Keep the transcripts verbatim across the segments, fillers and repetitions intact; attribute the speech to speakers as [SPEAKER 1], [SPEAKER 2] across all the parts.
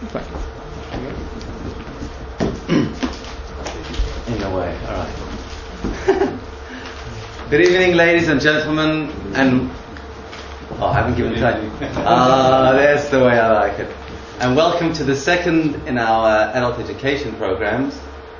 [SPEAKER 1] In a way, all right. Good evening, ladies and gentlemen, and oh, I haven't given time. Ah, that's the way I like it. And welcome to the second in our uh, adult education programs.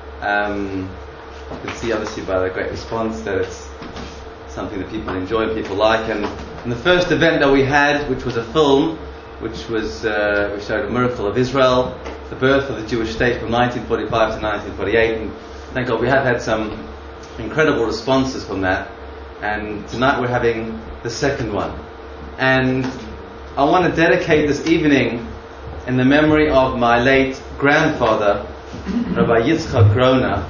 [SPEAKER 1] Um, you can see, obviously, by the great response that it's something that people enjoy, people like. And, and the first event that we had, which was a film, which was uh, we showed a miracle of Israel, the birth of the Jewish state from nineteen forty-five to nineteen forty-eight. And thank God we have had some incredible responses from that. And tonight we're having the second one. And I want to dedicate this evening in the memory of my late grandfather, Rabbi Yitzchak Grona,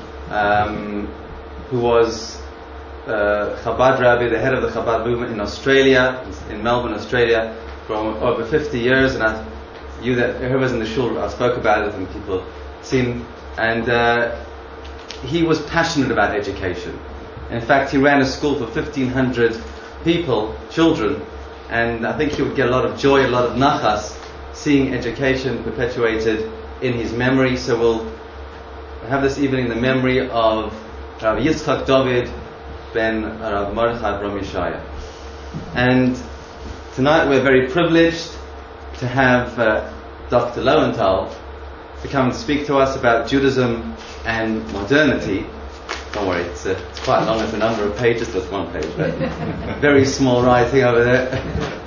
[SPEAKER 1] um, who was uh, Chabad Rabbi, the head of the Chabad movement in Australia, in Melbourne, Australia, for over fifty years. And I, you that whoever's in the shul, I spoke about it and people seen. And uh, he was passionate about education. In fact, he ran a school for fifteen hundred people, children, and I think he would get a lot of joy, a lot of nachas, seeing education perpetuated in his memory. So we'll have this evening the memory of Rabbi Yitzchak David ben Rav Mordechai Brom Yeshaya. And tonight we're very privileged to have uh, Doctor Lowenthal to come and speak to us about Judaism and modernity. Don't worry, it's, uh, it's quite long. It's a number of pages, just one page, but very small writing over there.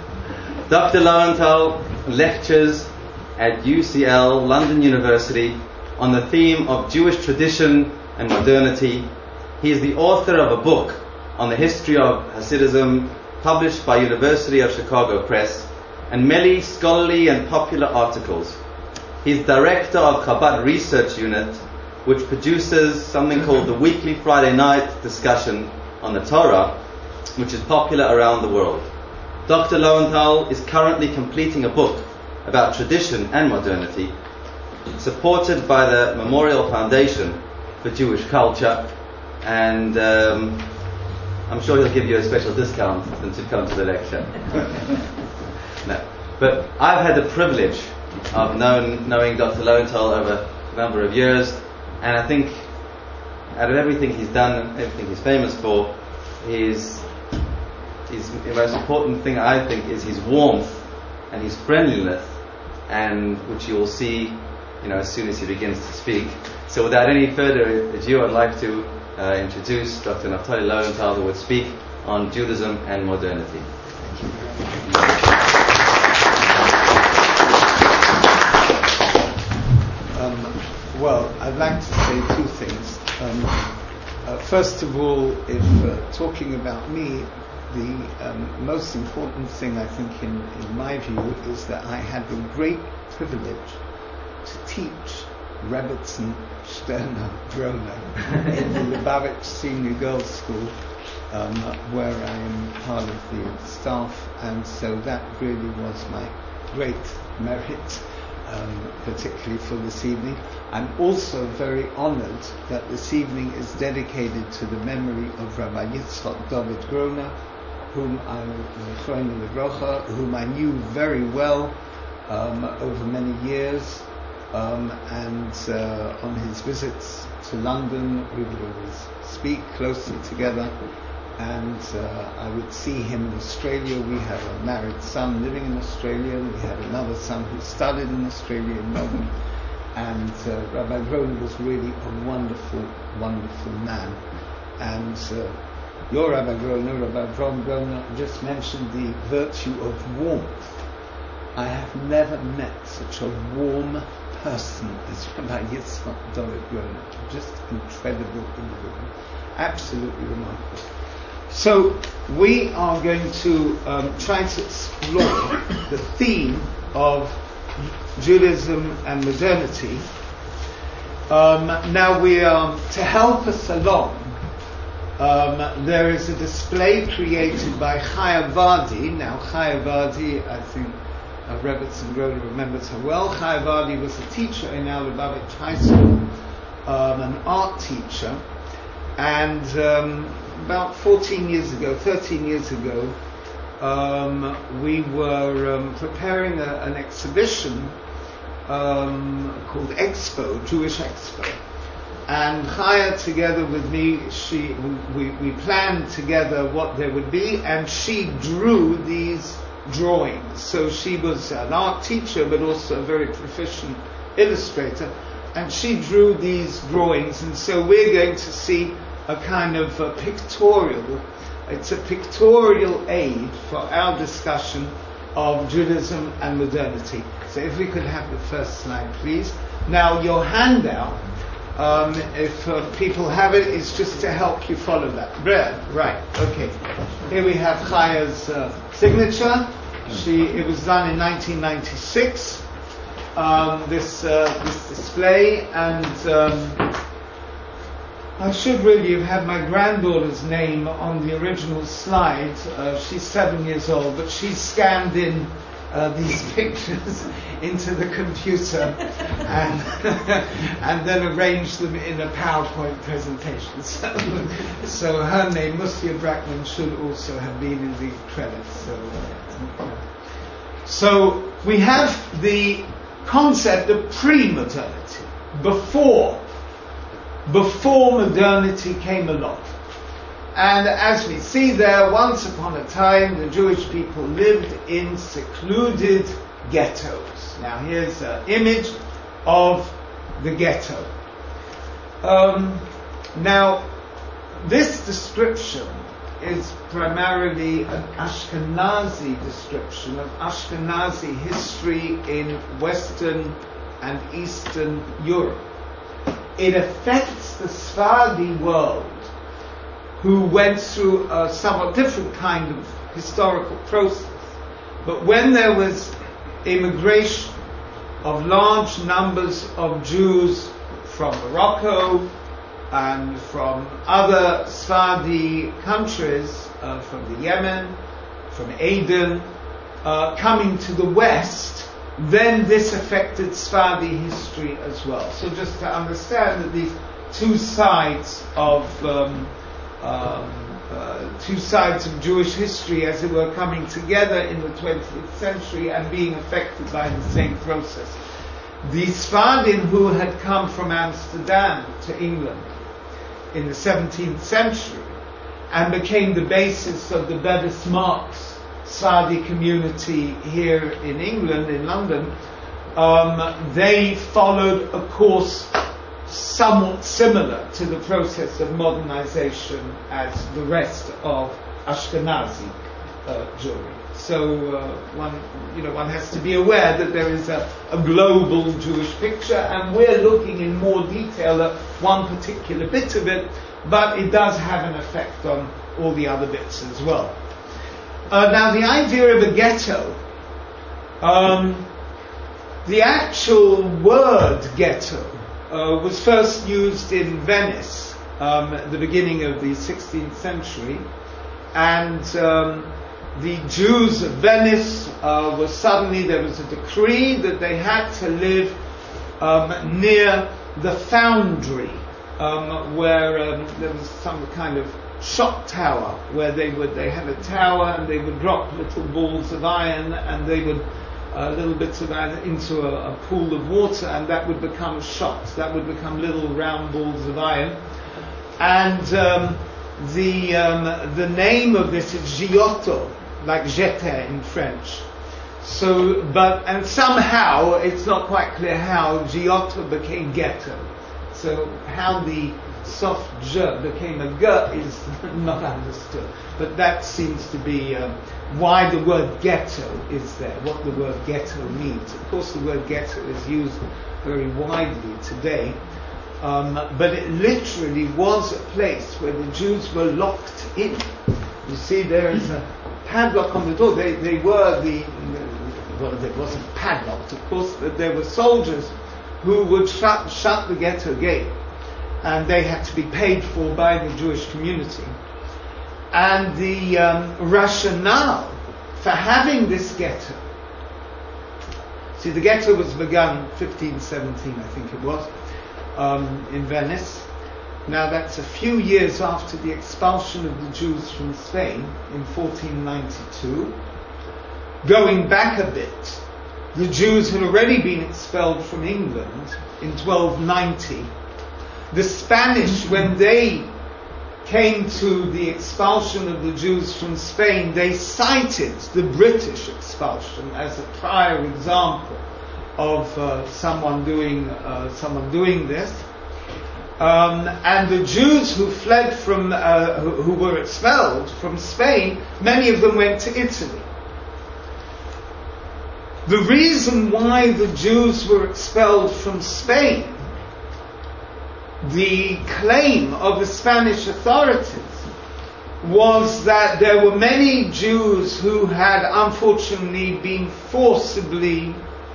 [SPEAKER 1] Doctor Lowenthal lectures at U C L, London University, on the theme of Jewish tradition and modernity. He is the author of a book on the history of Hasidism, published by University of Chicago Press, and many scholarly and popular articles. He's director of Chabad Research Unit, which produces something called the Weekly Friday Night Discussion on the Torah, which is popular around the world. Doctor Lowenthal is currently completing a book about tradition and modernity, supported by the Memorial Foundation for Jewish Culture, and um, I'm sure he'll give you a special discount since you've come to the lecture. No. But I've had the privilege of known, knowing Doctor Lowenthal over a number of years, and I think out of everything he's done, everything he's famous for, his, his the most important thing I think is his warmth and his friendliness, and which you will see, you know, as soon as he begins to speak. So without any further ado, I'd like to uh, introduce Doctor Naftali Lowenthal, who would speak on Judaism and modernity. Thank you.
[SPEAKER 2] Um, well, I'd like to say two things. Um, uh, first of all, if uh, talking about me, the um, most important thing I think in, in my view is that I had the great privilege to teach Rebbetzin Sterner Grona in the Lubavitch Senior Girls School, um, where I am part of the staff, and so that really was my great merit. Um, particularly for this evening. I'm also very honored that this evening is dedicated to the memory of Rabbi Yitzchak David Grona, whom I whom I knew very well um, over many years, um, and uh, on his visits to London we would always speak closely together. And uh, I would see him in Australia. We have a married son living in Australia. We had another son who studied in Australia, in Melbourne. And uh, Rabbi Grona was really a wonderful, wonderful man. And uh, your Rabbi Grona, Rabbi Brom Grona, just mentioned the virtue of warmth. I have never met such a warm person as Rabbi Yitzchak David Grona. Just incredible individual. Absolutely remarkable. So we are going to um, try to explore the theme of Judaism and modernity. Um, now we are, to help us along, um, there is a display created by Chaya Vardi. Now Chaya Vardi, I think uh, Rebbetzin Grona remembers her well. Chaya Vardi was a teacher in our Lubavitch High School, um, an art teacher, and um, about fourteen years ago, thirteen years ago, um, we were um, preparing a, an exhibition um, called Expo, Jewish Expo. And Chaya, together with me, she we, we planned together what there would be, and she drew these drawings. So she was an art teacher, but also a very proficient illustrator, and she drew these drawings. And so we're going to see a kind of a pictorial, it's a pictorial aid for our discussion of Judaism and modernity. So if we could have the first slide, please. Now, your handout, Um, if uh, people have it, it's just to help you follow that. Right, okay. Here we have Chaya's uh, signature. She, it was done in nineteen ninety-six, um, this, uh, this display, and um, I should really have had my granddaughter's name on the original slide. Uh, she's seven years old, but she scanned in Uh, these pictures into the computer and and then arranged them in a PowerPoint presentation. So, so her name, Mustia Brackman, should also have been in the credits. So, uh, so we have the concept of pre-modernity, before, before modernity came along. And as we see there, once upon a time, the Jewish people lived in secluded ghettos. Now here's an image of the ghetto. Um, now, this description is primarily an Ashkenazi description of Ashkenazi history in Western and Eastern Europe. It affects the Sephardi world, who went through a somewhat different kind of historical process. But when there was immigration of large numbers of Jews from Morocco and from other Sephardi countries, uh, from the Yemen, from Aden, uh, coming to the West, then this affected Sephardi history as well. So just to understand that these two sides of um, Um, uh, two sides of Jewish history, as it were, coming together in the twentieth century and being affected by the same process. The Sephardim who had come from Amsterdam to England in the seventeenth century and became the basis of the Bevis Marks Sephardi community here in England, in London, um, they followed a course somewhat similar to the process of modernization as the rest of Ashkenazi uh, Jewry. So uh, one, you know, one has to be aware that there is a, a global Jewish picture, and we're looking in more detail at one particular bit of it, but it does have an effect on all the other bits as well. Uh, now, the idea of a ghetto, um, the actual word ghetto Uh, was first used in Venice um, at the beginning of the sixteenth century, and um, the Jews of Venice uh, were suddenly, there was a decree that they had to live um, near the foundry, um, where um, there was some kind of shot tower where they would they had a tower and they would drop little balls of iron, and they would Uh, little bits of iron into a, a pool of water, and that would become shots. That would become little round balls of iron. And um, the um, the name of this is Giotto, like jeter in French. So, but and somehow it's not quite clear how Giotto became ghetto. So how the soft J became a G is not understood. But that seems to be um, why the word ghetto is there, what the word ghetto means. Of course, the word ghetto is used very widely today, um, but it literally was a place where the Jews were locked in. You see, there is a padlock on the door. They, they were the, well, it wasn't padlocked, of course, but there were soldiers who would shut, shut the ghetto gate, and they had to be paid for by the Jewish community. And the um, rationale for having this ghetto, see, the ghetto was begun fifteen seventeen, I think it was, um, in Venice. Now that's a few years after the expulsion of the Jews from Spain in fourteen ninety-two. Going back a bit, the Jews had already been expelled from England in twelve ninety. The Spanish, when they came to the expulsion of the Jews from Spain, they cited the British expulsion as a prior example of uh, someone doing uh, someone doing this. Um, and the Jews who fled from, uh, who, who were expelled from Spain, many of them went to Italy. The reason why the Jews were expelled from Spain, the claim of the Spanish authorities, was that there were many Jews who had unfortunately been forcibly,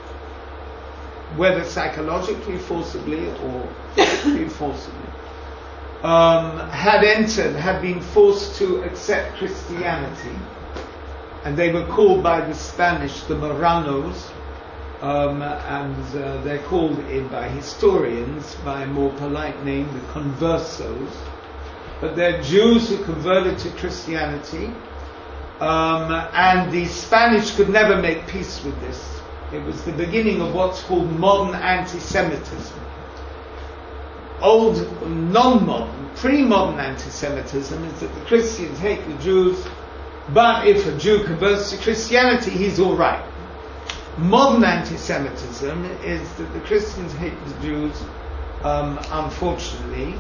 [SPEAKER 2] whether psychologically forcibly or physically forcibly, um, had entered, had been forced to accept Christianity, and they were called by the Spanish the Marranos, um, and uh, they're called in by historians by a more polite name, the Conversos. But they're Jews who converted to Christianity, um, and the Spanish could never make peace with this. It was the beginning of what's called modern anti-Semitism. Old, non-modern, pre-modern anti-Semitism is that the Christians hate the Jews, but if a Jew converts to Christianity, he's all right. Modern anti-Semitism is that the Christians hate the Jews, um, unfortunately.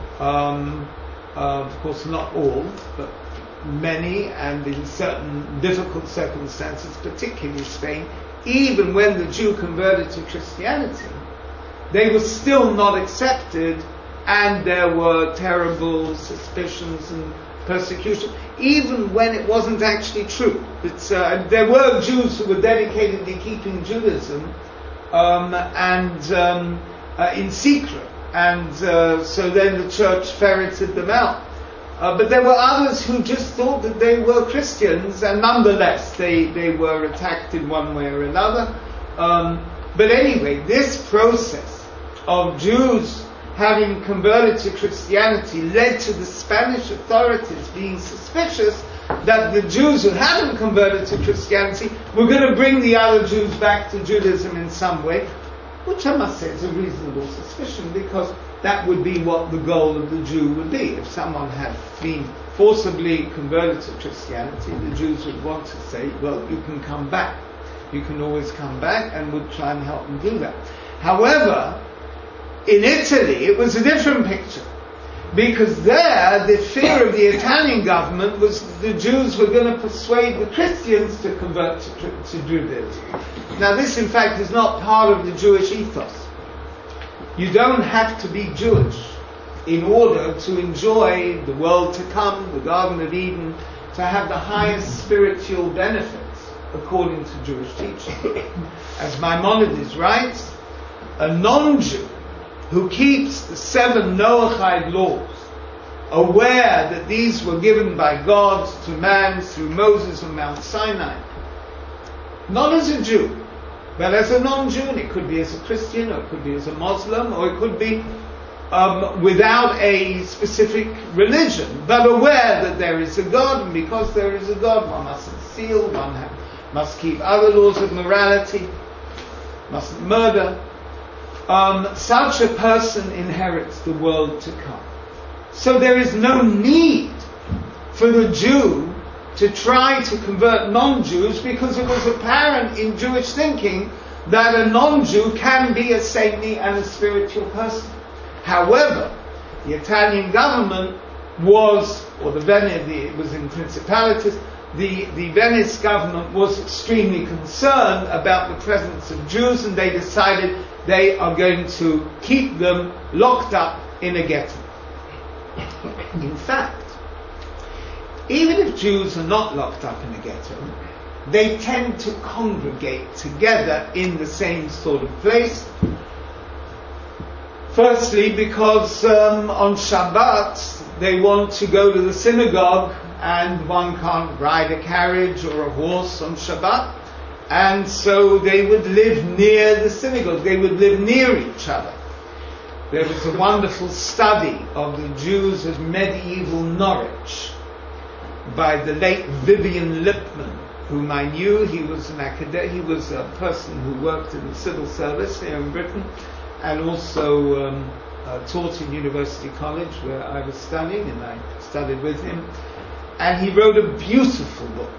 [SPEAKER 2] Um, uh, of course, not all, but many, and in certain difficult circumstances, particularly Spain, even when the Jew converted to Christianity, they were still not accepted, and there were terrible suspicions and persecution, even when it wasn't actually true. It's, uh, there were Jews who were dedicatedly keeping Judaism, um, and um, uh, in secret, and uh, so then the church ferreted them out. Uh, but there were others who just thought that they were Christians, and nonetheless they, they were attacked in one way or another. Um, but anyway, this process of Jews having converted to Christianity led to the Spanish authorities being suspicious that the Jews who hadn't converted to Christianity were going to bring the other Jews back to Judaism in some way, which I must say is a reasonable suspicion, because that would be what the goal of the Jew would be. If someone had been forcibly converted to Christianity, the Jews would want to say, well, you can come back. You can always come back, and would try and help them do that. However, in Italy, it was a different picture, because there, the fear of the Italian government was that the Jews were going to persuade the Christians to convert to, to Judaism. Now, this, in fact, is not part of the Jewish ethos. You don't have to be Jewish in order to enjoy the world to come, the Garden of Eden, to have the highest spiritual benefits, according to Jewish teaching. As Maimonides writes, a non-Jew who keeps the seven Noahide laws, aware that these were given by God to man through Moses on Mount Sinai, not as a Jew, but as a non-Jew, and it could be as a Christian, or it could be as a Muslim, or it could be um, without a specific religion, but aware that there is a God, and because there is a God, one mustn't steal, one ha- must keep other laws of morality, mustn't murder. Um, such a person inherits the world to come. So there is no need for the Jew to try to convert non-Jews, because it was apparent in Jewish thinking that a non-Jew can be a saintly and a spiritual person. However, the Italian government was, or the Venice, it was in principalities, the, the Venice government was extremely concerned about the presence of Jews, and they decided they are going to keep them locked up in a ghetto. In fact, even if Jews are not locked up in a ghetto, they tend to congregate together in the same sort of place. Firstly, because um, on Shabbat they want to go to the synagogue, and one can't ride a carriage or a horse on Shabbat, and so they would live near the synagogue. They would live near each other. There was a wonderful study of the Jews of medieval Norwich by the late Vivian Lippmann, whom I knew. He was an academic. He was a person who worked in the civil service here in Britain, and also um, uh, taught in University College where I was studying, and I studied with him. And he wrote a beautiful book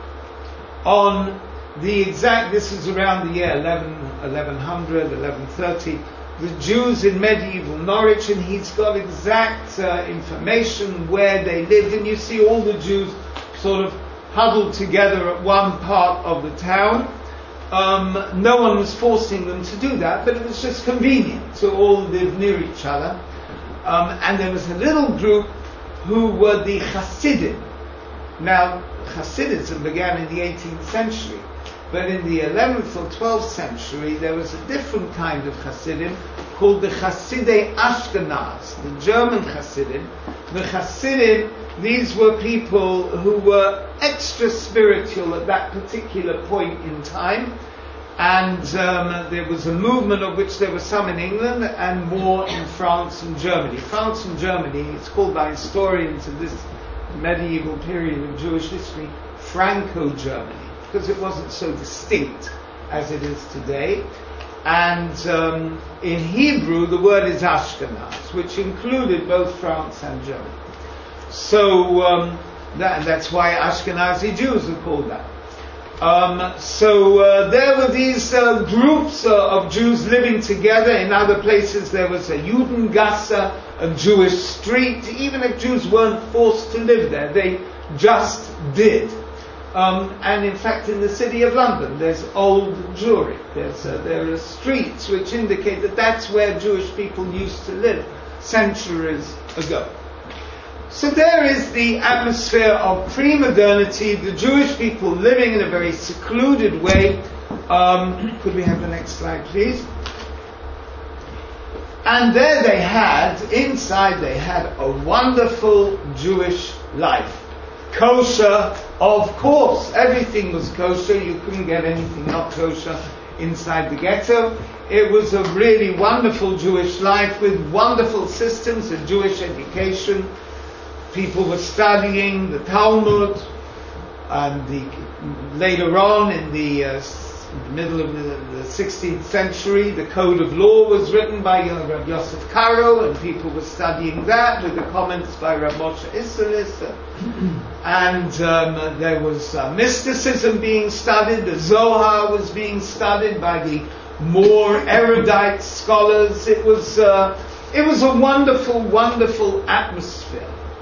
[SPEAKER 2] on the exact. This is around the year eleven, eleven hundred, eleven thirty. The Jews in medieval Norwich, and he's got exact uh, information where they lived, and you see all the Jews sort of huddled together at one part of the town. Um, no one was forcing them to do that, but it was just convenient to all live near each other. Um, and there was a little group who were the Hasidim. Now, Hasidism began in the eighteenth century, but in the eleventh or twelfth century there was a different kind of Hasidim called the Hasidei Ashkenaz, the German Hasidim. The Hasidim, these were people who were extra spiritual at that particular point in time, and um, there was a movement of which there were some in England and more in France and Germany. France and Germany, it's called by historians of this medieval period of Jewish history Franco-Germany, because it wasn't so distinct as it is today. And um, in Hebrew the word is Ashkenaz, which included both France and Germany. So um, that, that's why Ashkenazi Jews are called that. Um, so uh, there were these uh, groups uh, of Jews living together. In other places there was a Judengasse, a Jewish street. Even if Jews weren't forced to live there, they just did. Um, and in fact, in the city of London, there's old Jewry. There's uh, there are streets which indicate that that's where Jewish people used to live centuries ago. So there is the atmosphere of pre-modernity, the Jewish people living in a very secluded way. Um, could we have the next slide, please? And there they had, inside they had a wonderful Jewish life. Kosher, of course, everything was kosher. You couldn't get anything not kosher inside the ghetto. It was a really wonderful Jewish life with wonderful systems of Jewish education. People were studying the Talmud, and the, later on in the uh, middle of the, the sixteenth century, the Code of Law was written by uh, Rabbi Yosef Karo, and people were studying that with the comments by Rabbi Moshe Isserles. And um, there was uh, mysticism being studied. The Zohar was being studied by the more erudite scholars. It was uh, it was a wonderful, wonderful atmosphere.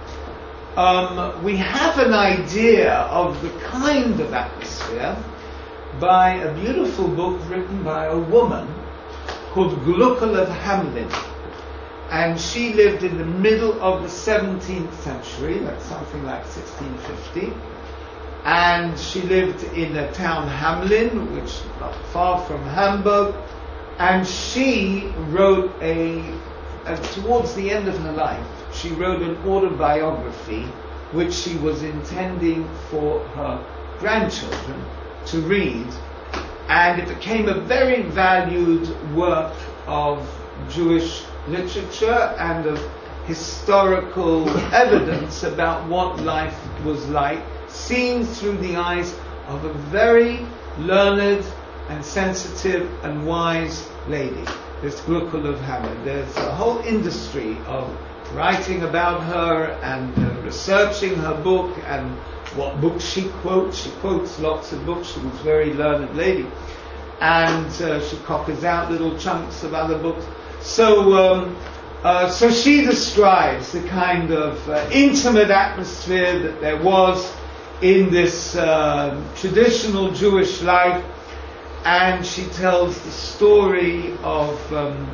[SPEAKER 2] Um, we have an idea of the kind of atmosphere by a beautiful book written by a woman called Gluckel of Hamlin. And she lived in the middle of the seventeenth century, that's something like sixteen fifty. And she lived in a town, Hamlin, which is not far from Hamburg. And she wrote a, uh, towards the end of her life, she wrote an autobiography which she was intending for her grandchildren to read, and it became a very valued work of Jewish literature and of historical evidence about what life was like, seen through the eyes of a very learned and sensitive and wise lady, this Gluckel of Hamlin. There's a whole industry of writing about her and uh, researching her book and what books she quotes. She quotes lots of books. She was a very learned lady. And uh, she copies out little chunks of other books. So um, uh, so she describes the kind of uh, intimate atmosphere that there was in this uh, traditional Jewish life. And she tells the story of um,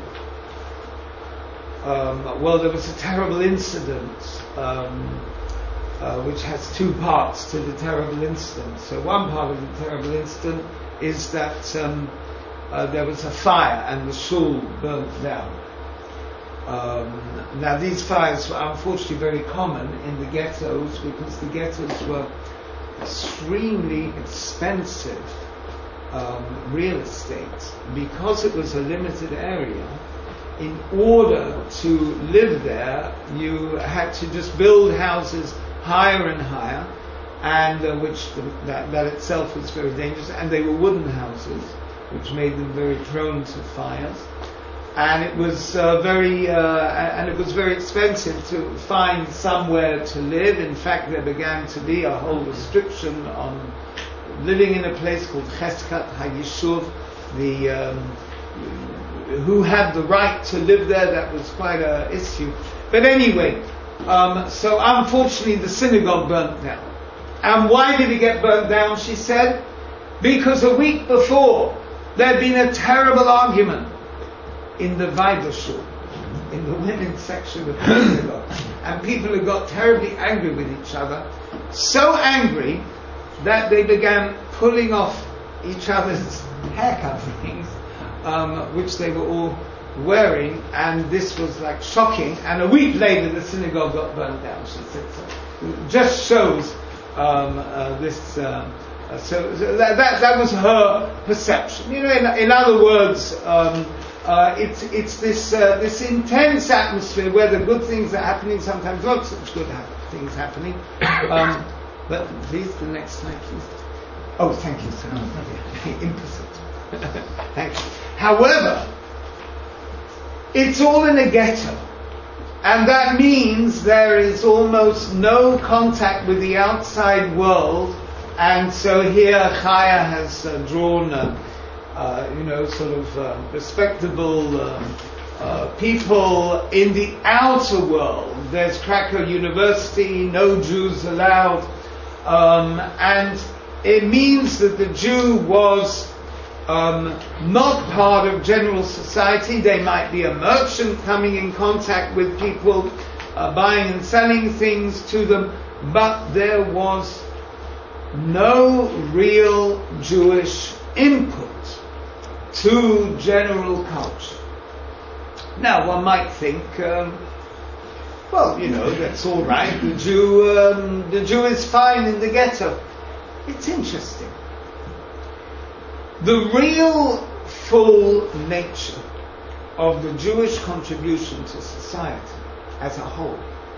[SPEAKER 2] Um, well, there was a terrible incident, um, uh, which has two parts to the terrible incident. So one part of the terrible incident is that um, uh, there was a fire and the shul burnt down. Um, now these fires were unfortunately very common in the ghettos, because the ghettos were extremely expensive um, real estate. Because it was a limited area, in order to live there, you had to just build houses higher and higher, and uh, which that, that itself was very dangerous, and they were wooden houses, which made them very prone to fires. And it was uh, very, uh, and it was very expensive to find somewhere to live. In fact, there began to be a whole restriction on living in a place called Cheskat HaYishuv, the um, who had the right to live there. That was quite an issue. But anyway, um, so unfortunately, the synagogue burnt down. And why did it get burnt down? She said, because a week before there had been a terrible argument in the Weibershul, in the women's section of the synagogue, and people had got terribly angry with each other, so angry that they began pulling off each other's hair coverings, um, which they were all wearing, and this was like shocking. And a week later, the synagogue got burned down. She said so. It just shows um, uh, this. Uh, uh, so, so that, that that was her perception. You know, in, in other words. Um, Uh, it's it's this uh, this intense atmosphere where the good things are happening, sometimes not such good ha- things happening. Um, but please, the next slide, please. Oh, thank you, sir. Implicit. Thank you. However, it's all in a ghetto, and that means there is almost no contact with the outside world. And so here, Chaya has uh, drawn. Uh, Uh, you know, sort of uh, respectable um, uh, people in the outer world. There's Krakow University, no Jews allowed, um, and it means that the Jew was um, not part of general society. They might be a merchant coming in contact with people, uh, buying and selling things to them, but there was no real Jewish input to general culture. Now, one might think, um, well, you know, that's all right. The Jew, um, the Jew is fine in the ghetto. It's interesting. The real full nature of the Jewish contribution to society as a whole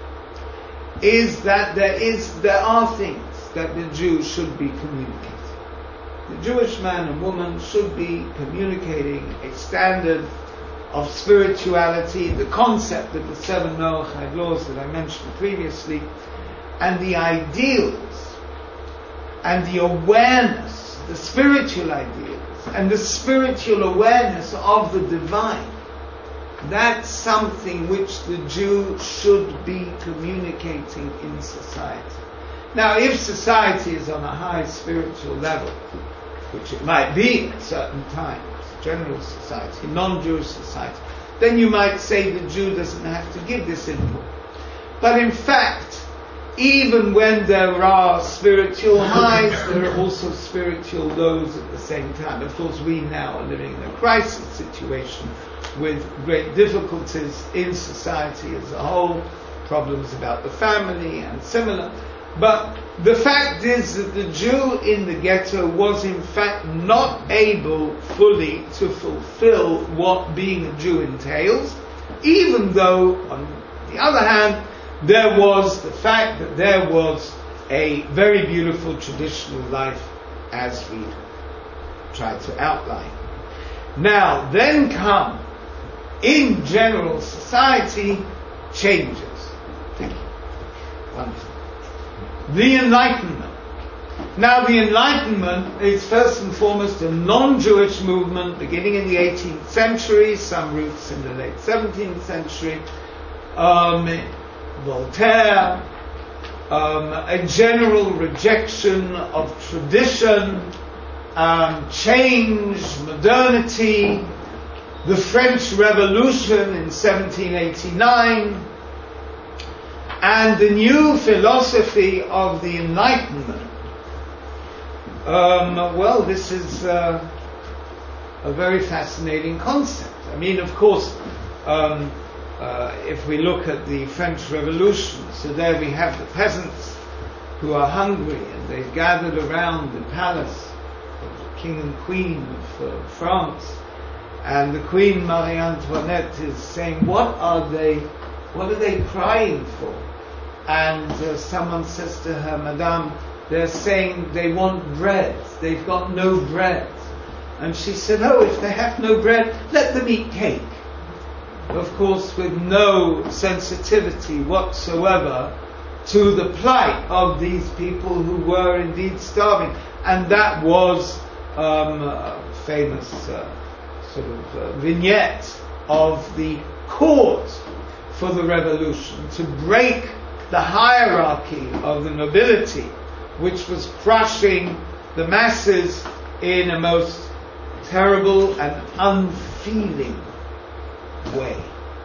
[SPEAKER 2] is that there is, there are things that the Jew should be communicating. The Jewish man and woman should be communicating a standard of spirituality, the concept of the seven Noahide laws that I mentioned previously, and the ideals, and the awareness, the spiritual ideals, and the spiritual awareness of the divine. That's something which the Jew should be communicating in society. Now, if society is on a high spiritual level, which it might be at certain times, general society, non-Jewish society, then you might say the Jew doesn't have to give this input. But in fact, even when there are spiritual highs, there are also spiritual lows at the same time. Of course, we now are living in a crisis situation with great difficulties in society as a whole, problems about the family and similar. But the fact is that the Jew in the ghetto was in fact not able fully to fulfill what being a Jew entails, even though, on the other hand, there was the fact that there was a very beautiful traditional life as we tried to outline. Now, then come, in general society, changes. Thank you. Wonderful. The Enlightenment. Now, the Enlightenment is first and foremost a non-Jewish movement beginning in the eighteenth century, some roots in the late seventeenth century. Um, Voltaire, um, a general rejection of tradition, um, change, modernity, the French Revolution in seventeen eighty-nine, and the new philosophy of the Enlightenment. Um, well, this is uh, a very fascinating concept. I mean, of course, um, uh, if we look at the French Revolution, so there we have the peasants who are hungry, and they've gathered around the palace of the King and Queen of uh, France, and the Queen Marie Antoinette is saying, "What are they? What are they crying for?" And uh, someone says to her, "Madame, they're saying they want bread. They've got no bread. And she said, oh, if they have no bread, let them eat cake. Of course, with no sensitivity whatsoever to the plight of these people who were indeed starving. And that was um, a famous uh, sort of uh, vignette of the cause for the revolution, to break the hierarchy of the nobility, which was crushing the masses in a most terrible and unfeeling way.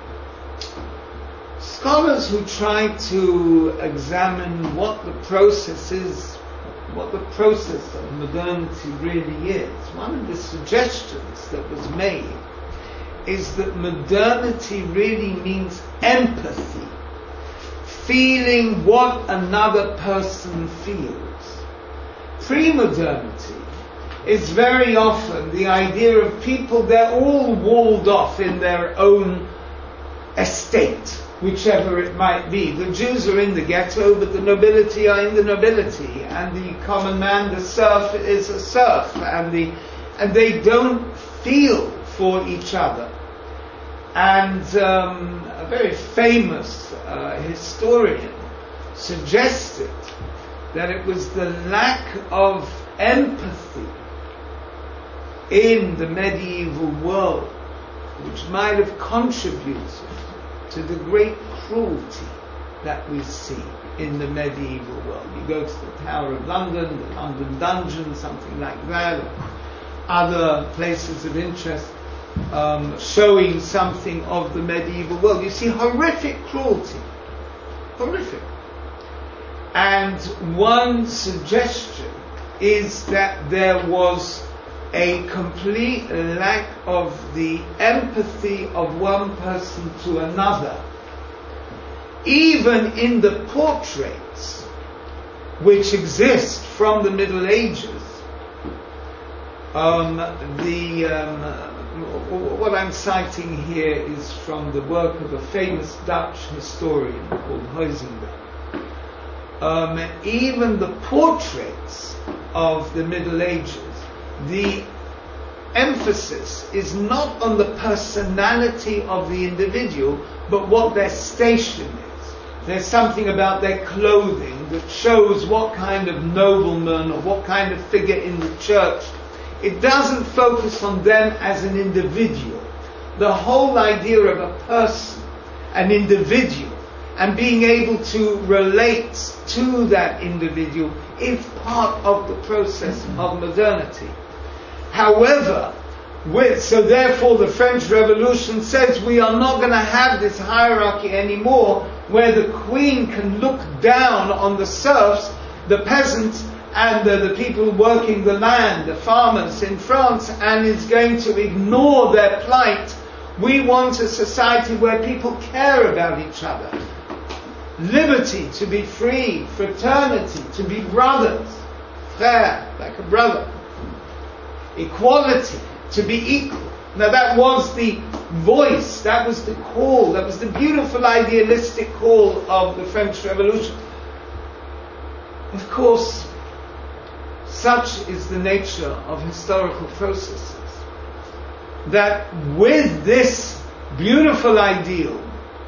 [SPEAKER 2] Scholars who try to examine what the process is, what the process of modernity really is, one of the suggestions that was made is that modernity really means empathy, feeling what another person feels. Pre-modernity is very often the idea of people, they're all walled off in their own estate, whichever it might be. The Jews are in the ghetto, but the nobility are in the nobility, and the common man, the serf, is a serf, and the and they don't feel for each other. And um, a very famous uh, historian suggested that it was the lack of empathy in the medieval world which might have contributed to the great cruelty that we see in the medieval world. You go to the Tower of London, the London Dungeon, something like that, or other places of interest um, showing something of the medieval world. You see horrific cruelty. Horrific. And one suggestion is that there was a complete lack of the empathy of one person to another, even in the portraits which exist from the Middle Ages. Um, the um, what I'm citing here is from the work of a famous Dutch historian called Huizinga. Um, even the portraits of the Middle Ages, the emphasis is not on the personality of the individual, but what their station is. There's something about their clothing that shows what kind of nobleman or what kind of figure in the church. It doesn't focus on them as an individual. The whole idea of a person, an individual, and being able to relate to that individual is part of the process of modernity. However, with, so therefore the French Revolution says we are not going to have this hierarchy anymore where the queen can look down on the serfs, the peasants, and the, the people working the land, the farmers in France, and is going to ignore their plight. We want a society where people care about each other. Liberty, to be free, fraternity, to be brothers, frère, like a brother. Equality, to be equal. Now that was the voice, that was the call, that was the beautiful idealistic call of the French Revolution. Of course, such is the nature of historical processes, that with this beautiful ideal,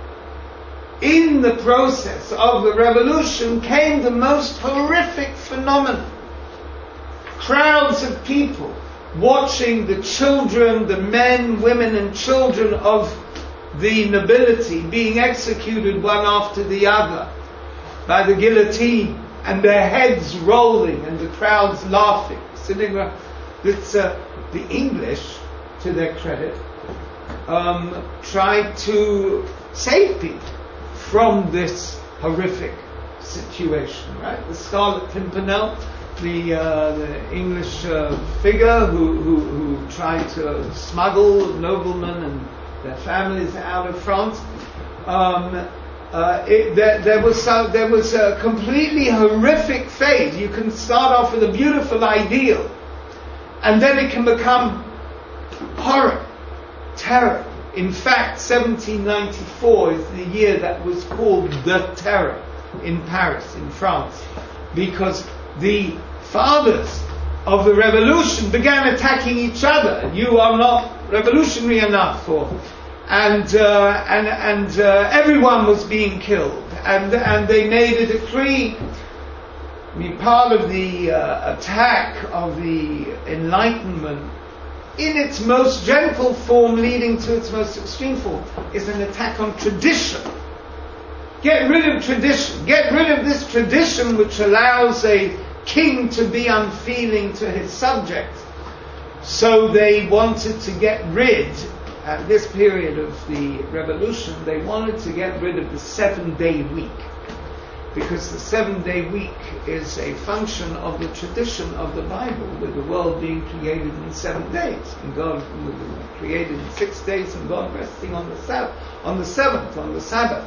[SPEAKER 2] in the process of the revolution came the most horrific phenomenon. Crowds of people watching the children, the men, women and children of the nobility being executed one after the other by the guillotine, and their heads rolling and the crowds laughing. Sitting around. It's, uh, the English, to their credit, um, tried to save people from this horrific situation, right? The Scarlet Pimpernel, the, uh, the English uh, figure who, who, who tried to smuggle noblemen and their families out of France. Um, uh, it, there, there was some, there was a completely horrific phase. You can start off with a beautiful ideal, and then it can become horror, terror. In fact, seventeen ninety-four is the year that was called the Terror in Paris, in France, because the fathers of the revolution began attacking each other. You are not revolutionary enough, or and uh, and and uh, everyone was being killed, and and they made a decree. I mean, part of the uh, attack of the Enlightenment, in its most gentle form, leading to its most extreme form, is an attack on tradition. Get rid of tradition. Get rid of this tradition which allows a king to be unfeeling to his subjects. So they wanted to get rid, at this period of the revolution, they wanted to get rid of the seven-day week. Because the seven-day week is a function of the tradition of the Bible, with the world being created in seven days, and God created in six days, and God resting on the Sabbath, on the seventh, on the Sabbath.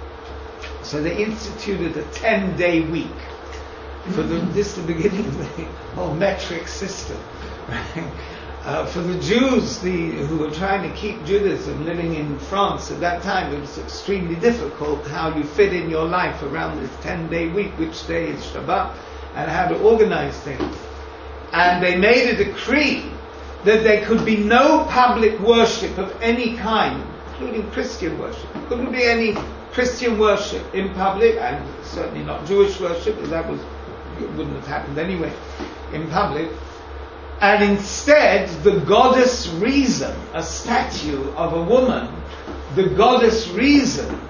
[SPEAKER 2] So they instituted a ten-day week. For the, this is the beginning of the whole metric system. Right? Uh, for the Jews the, who were trying to keep Judaism living in France at that time, it was extremely difficult how you fit in your life around this ten-day week, which day is Shabbat, and how to organize things. And they made a decree that there could be no public worship of any kind, including Christian worship. There couldn't be any Christian worship in public, and certainly not Jewish worship, because that was, it wouldn't have happened anyway, in public. And instead, the goddess Reason, a statue of a woman, the goddess Reason,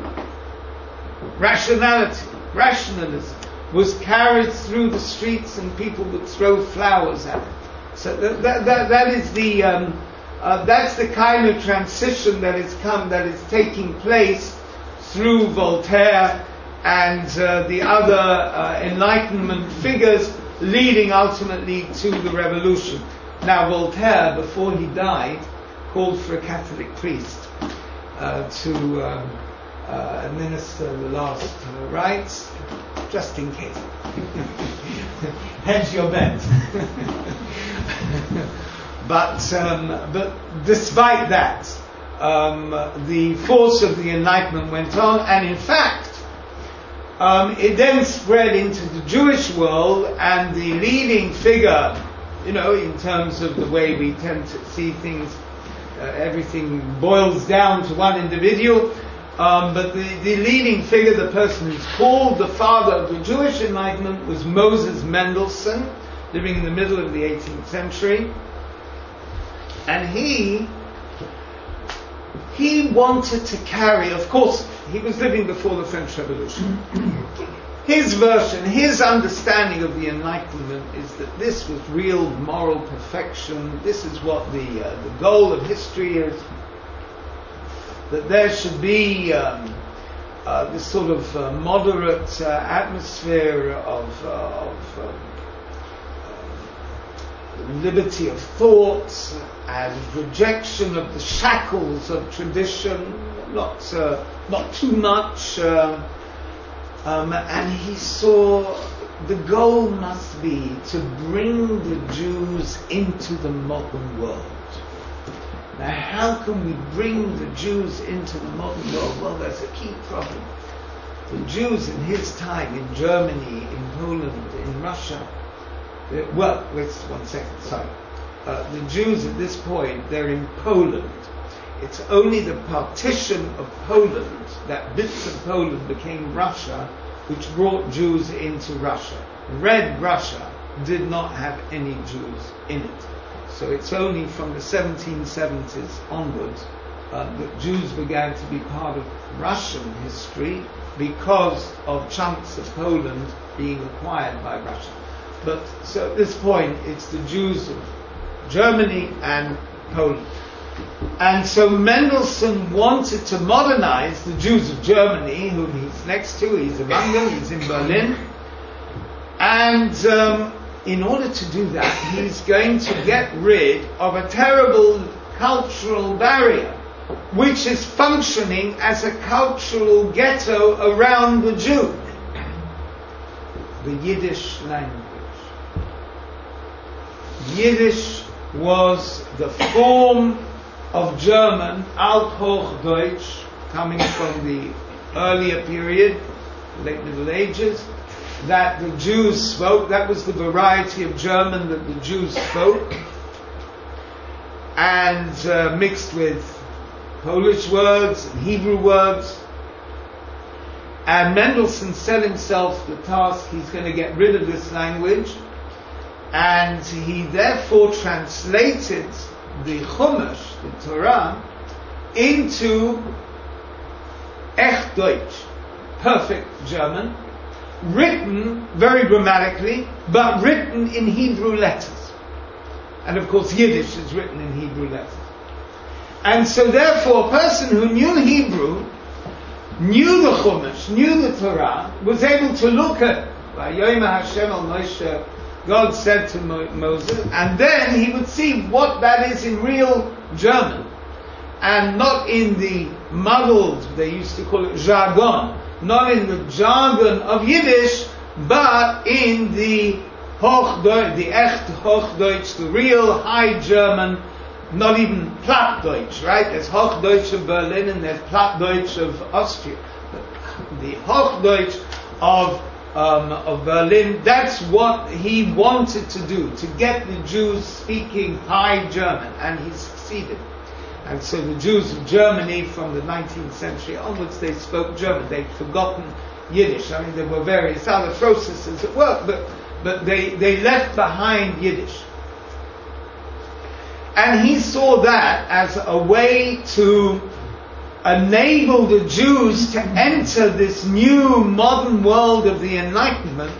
[SPEAKER 2] rationality, rationalism, was carried through the streets, and people would throw flowers at it. So that that, that, that is the um, uh, that's the kind of transition that has come, that is taking place through Voltaire and uh, the other uh, Enlightenment figures, leading ultimately to the revolution. Now, Voltaire, before he died, called for a Catholic priest uh, to um, uh, administer the last uh, rites, just in case. Hedge your bet. but um, but despite that, um, the force of the Enlightenment went on, and in fact, Um, it then spread into the Jewish world, and the leading figure, you know, in terms of the way we tend to see things, uh, everything boils down to one individual, um, but the, the leading figure, the person who's called the father of the Jewish Enlightenment, was Moses Mendelssohn, living in the middle of the eighteenth century. And he, he wanted to carry, of course, he was living before the French Revolution. His version, his understanding of the Enlightenment is that this was real moral perfection. This is what the uh, the goal of history is. That there should be um, uh, this sort of uh, moderate uh, atmosphere of, uh, of um, uh, liberty of thought and rejection of the shackles of tradition. Not uh, not too much, uh, um, and he saw the goal must be to bring the Jews into the modern world. Now, how can we bring the Jews into the modern world? Well, there's a key problem. The Jews in his time, in Germany, in Poland, in Russia, well, wait one second, sorry. Uh, the Jews at this point, they're in Poland. It's only the partition of Poland, that bits of Poland became Russia, which brought Jews into Russia. Red Russia did not have any Jews in it. So it's only from the seventeen seventies onwards uh, that Jews began to be part of Russian history because of chunks of Poland being acquired by Russia. But so at this point, it's the Jews of Germany and Poland. And so Mendelssohn wanted to modernize the Jews of Germany, whom he's next to, he's among them, he's in Berlin. And um, in order to do that, he's going to get rid of a terrible cultural barrier, which is functioning as a cultural ghetto around the Jew. The Yiddish language. Yiddish was the form of German, Althochdeutsch, coming from the earlier period, late Middle Ages, that the Jews spoke. That was the variety of German that the Jews spoke, and uh, mixed with Polish words and Hebrew words. And Mendelssohn set himself the task, he's going to get rid of this language, and he therefore translated the Chumash, the Torah, into Echt Deutsch, perfect German, written very grammatically, but written in Hebrew letters. And of course Yiddish is written in Hebrew letters. And so therefore a person who knew Hebrew, knew the Chumash, knew the Torah, was able to look at Vayomer Hashem al Moshe, God said to Mo- Moses, and then he would see what that is in real German, and not in the muddled, they used to call it jargon, not in the jargon of Yiddish, but in the Hochdeutsch, the echt Hochdeutsch, the real High German, not even Plattdeutsch, right? There's Hochdeutsch of Berlin and there's Plattdeutsch of Austria. But the Hochdeutsch of um, of Berlin, that's what he wanted to do, to get the Jews speaking High German, and he succeeded. And so the Jews of Germany from the nineteenth century onwards, they spoke German. They'd forgotten Yiddish. I mean, there were various other processes at work, but, but they, they left behind Yiddish. And he saw that as a way to enable the Jews to enter this new modern world of the Enlightenment.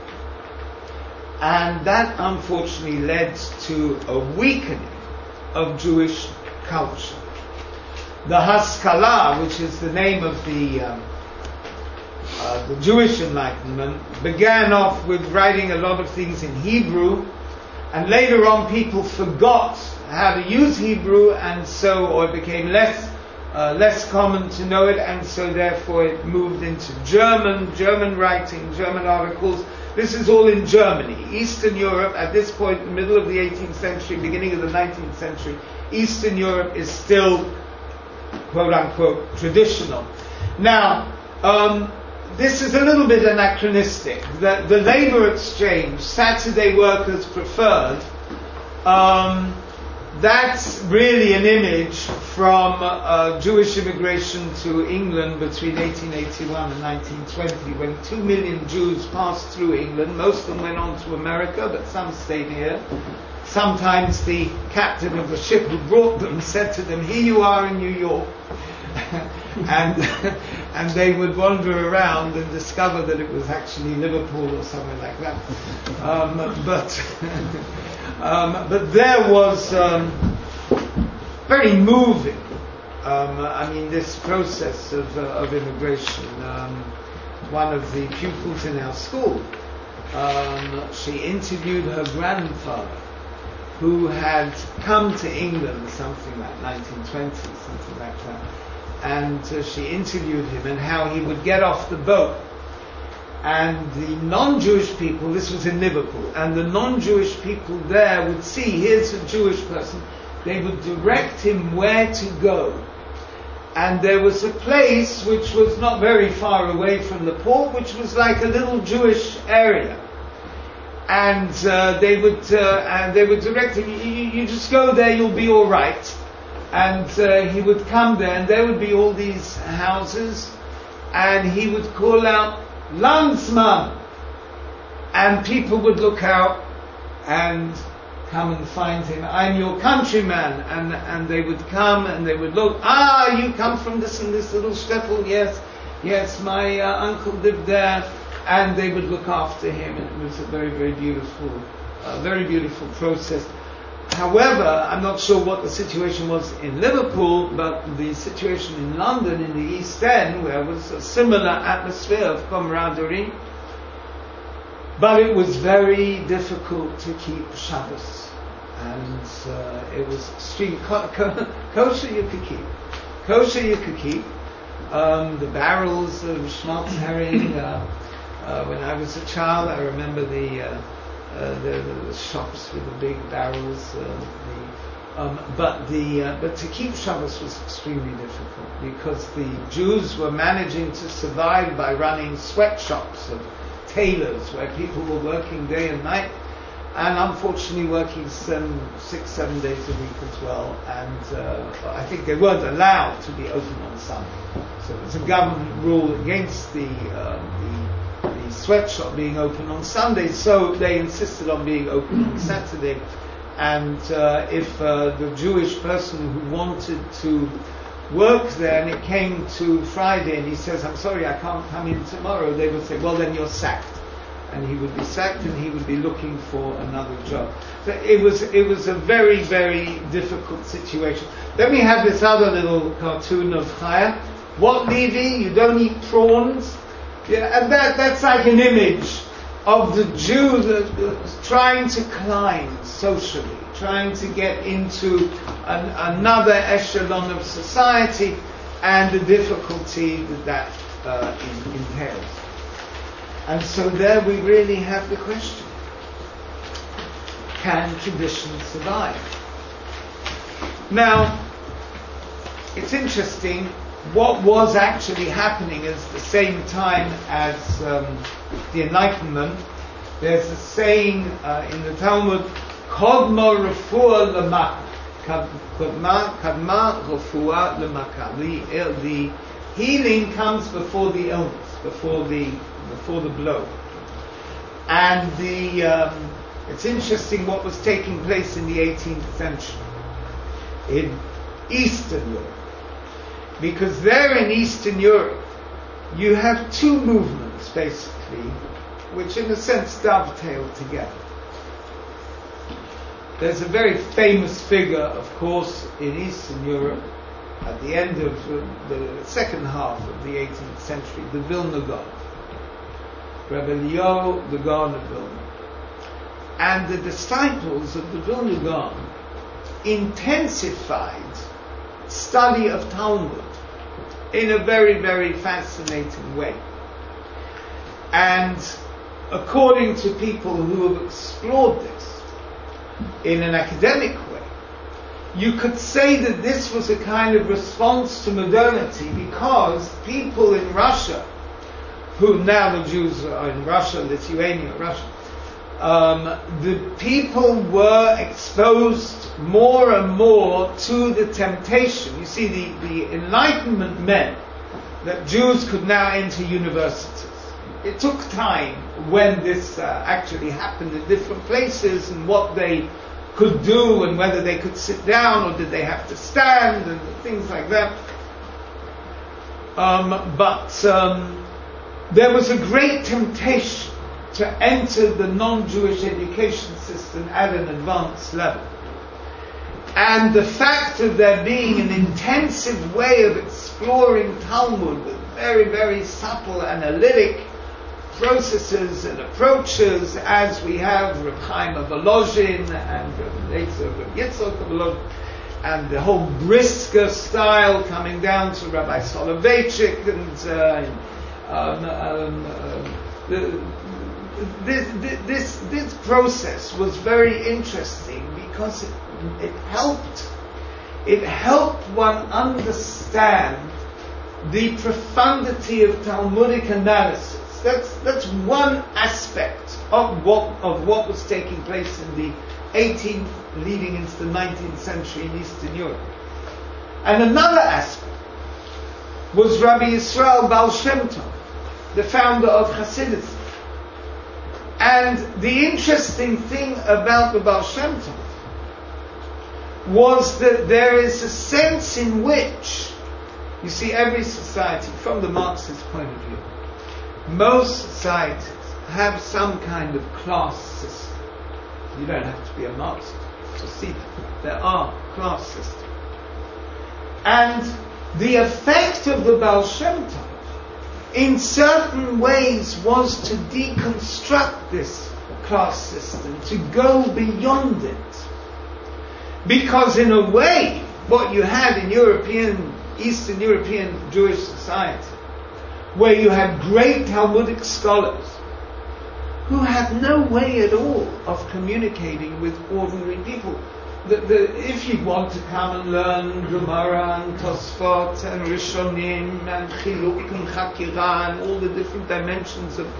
[SPEAKER 2] And that unfortunately led to a weakening of Jewish culture. The Haskalah, which is the name of the um, uh, the Jewish Enlightenment, began off with writing a lot of things in Hebrew, and later on people forgot how to use Hebrew, and so, or it became less uh, less common to know it, and so therefore it moved into German, German writing, German articles. This is all in Germany. Eastern Europe, at this point, in the middle of the eighteenth century, beginning of the nineteenth century, Eastern Europe is still, quote-unquote, traditional. Now, um, this is a little bit anachronistic. The, the labor exchange, Saturday workers preferred, um, that's really an image from uh, Jewish immigration to England between eighteen eighty-one and nineteen twenty, when two million Jews passed through England. Most of them went on to America, but some stayed here. Sometimes the captain of the ship who brought them said to them, "Here you are in New York." and and they would wander around and discover that it was actually Liverpool or somewhere like that. Um, but um, but there was um, very moving. Um, I mean, this process of, uh, of immigration. Um, one of the pupils in our school, um, she interviewed her grandfather, who had come to England something like nineteen twenty, something like that. And uh, she interviewed him and how he would get off the boat. And the non-Jewish people, this was in Liverpool, and the non-Jewish people there would see, here's a Jewish person, they would direct him where to go. And there was a place which was not very far away from the port, which was like a little Jewish area. And uh, they would uh, and they would direct him, you, you just go there, you'll be all right. And uh, he would come there, and there would be all these houses, and he would call out, "Landsman!" And people would look out and come and find him. "I'm your countryman." And and they would come and they would look, "Ah, you come from this and this little shtetl." "Yes, yes, my uh, uncle lived there." And they would look after him. It was a very, very beautiful, uh, very beautiful process. However, I'm not sure what the situation was in Liverpool, but the situation in London, in the East End, where there was a similar atmosphere of camaraderie, but it was very difficult to keep Shabbos. And uh, it was extreme. Co- co- kosher you could keep. Kosher you could keep. Um, the barrels of schmaltz herring. Uh, Uh, when I was a child, I remember the, uh, uh, the, the shops with the big barrels. Uh, the, um, but the uh, but to keep Shabbos was extremely difficult because the Jews were managing to survive by running sweatshops of tailors, where people were working day and night, and unfortunately working some six, seven days a week as well. And uh, I think they weren't allowed to be open on Sunday. So it was a government rule against the, uh, the, the sweatshop being open on Sunday, so they insisted on being open on Saturday. And uh, if uh, the Jewish person who wanted to work there and it came to Friday and he says, I'm sorry, I can't come in tomorrow, they would say, well, then you're sacked. And he would be sacked and he would be looking for another job. So it was it was a very, very difficult situation. Then we have this other little cartoon of Chaya. What, Levi? You don't eat prawns? Yeah, and that that's like an image of the Jew that was trying to climb socially, trying to get into an, another echelon of society, and the difficulty that that uh, in, entails. And so there we really have the question: can tradition survive? Now, it's interesting. What was actually happening at the same time as um, the Enlightenment? There's a saying uh, in the Talmud, "Kodma refuah lemaka." Kodma, kadma refuah lemaka. The the healing comes before the illness, before the before the blow. And the um, it's interesting what was taking place in the eighteenth century in Eastern Europe. Because there in Eastern Europe, you have two movements, basically, which in a sense dovetail together. There's a very famous figure, of course, in Eastern Europe, at the end of the second half of the eighteenth century, the Vilna Gaon, Rebbe Leo, the Gaon of Vilna. And the disciples of the Vilna Gaon intensified study of Talmud in a very, very fascinating way. And according to people who have explored this in an academic way, you could say that this was a kind of response to modernity, because people in Russia, who now the Jews are in Russia, Lithuania, Russia, Um, the people were exposed more and more to the temptation. You see, the, the Enlightenment meant that Jews could now enter universities. It took time when this uh, actually happened in different places, and what they could do, and whether they could sit down or did they have to stand, and things like that. Um, but um, there was a great temptation to enter the non-Jewish education system at an advanced level. And the fact of there being an intensive way of exploring Talmud with very, very subtle analytic processes and approaches, as we have Reb Chaim of Volozhin and later Reb Yitzchak of Volozhin, and the whole Brisker style coming down to Rabbi Soloveitchik, and uh, um, um, uh, the, This, this this process was very interesting, because it, it helped it helped one understand the profundity of Talmudic analysis. That's that's one aspect of what of what was taking place in the eighteenth leading into the nineteenth century in Eastern Europe. And another aspect was Rabbi Yisrael Baal Shem Tov, the founder of Hasidism. And the interesting thing about the Baal Shem Tov was that there is a sense in which, you see, every society, from the Marxist point of view, most societies have some kind of class system. You don't have to be a Marxist to see that. There are class systems. And the effect of the Baal Shem Tov, in certain ways, was to deconstruct this class system, to go beyond it. Because in a way, what you had in European, Eastern European Jewish society, where you had great Talmudic scholars who had no way at all of communicating with ordinary people. The, the, if you want to come and learn Gemara and Tosfot and Rishonim and Chiluk and Chakira and all the different dimensions of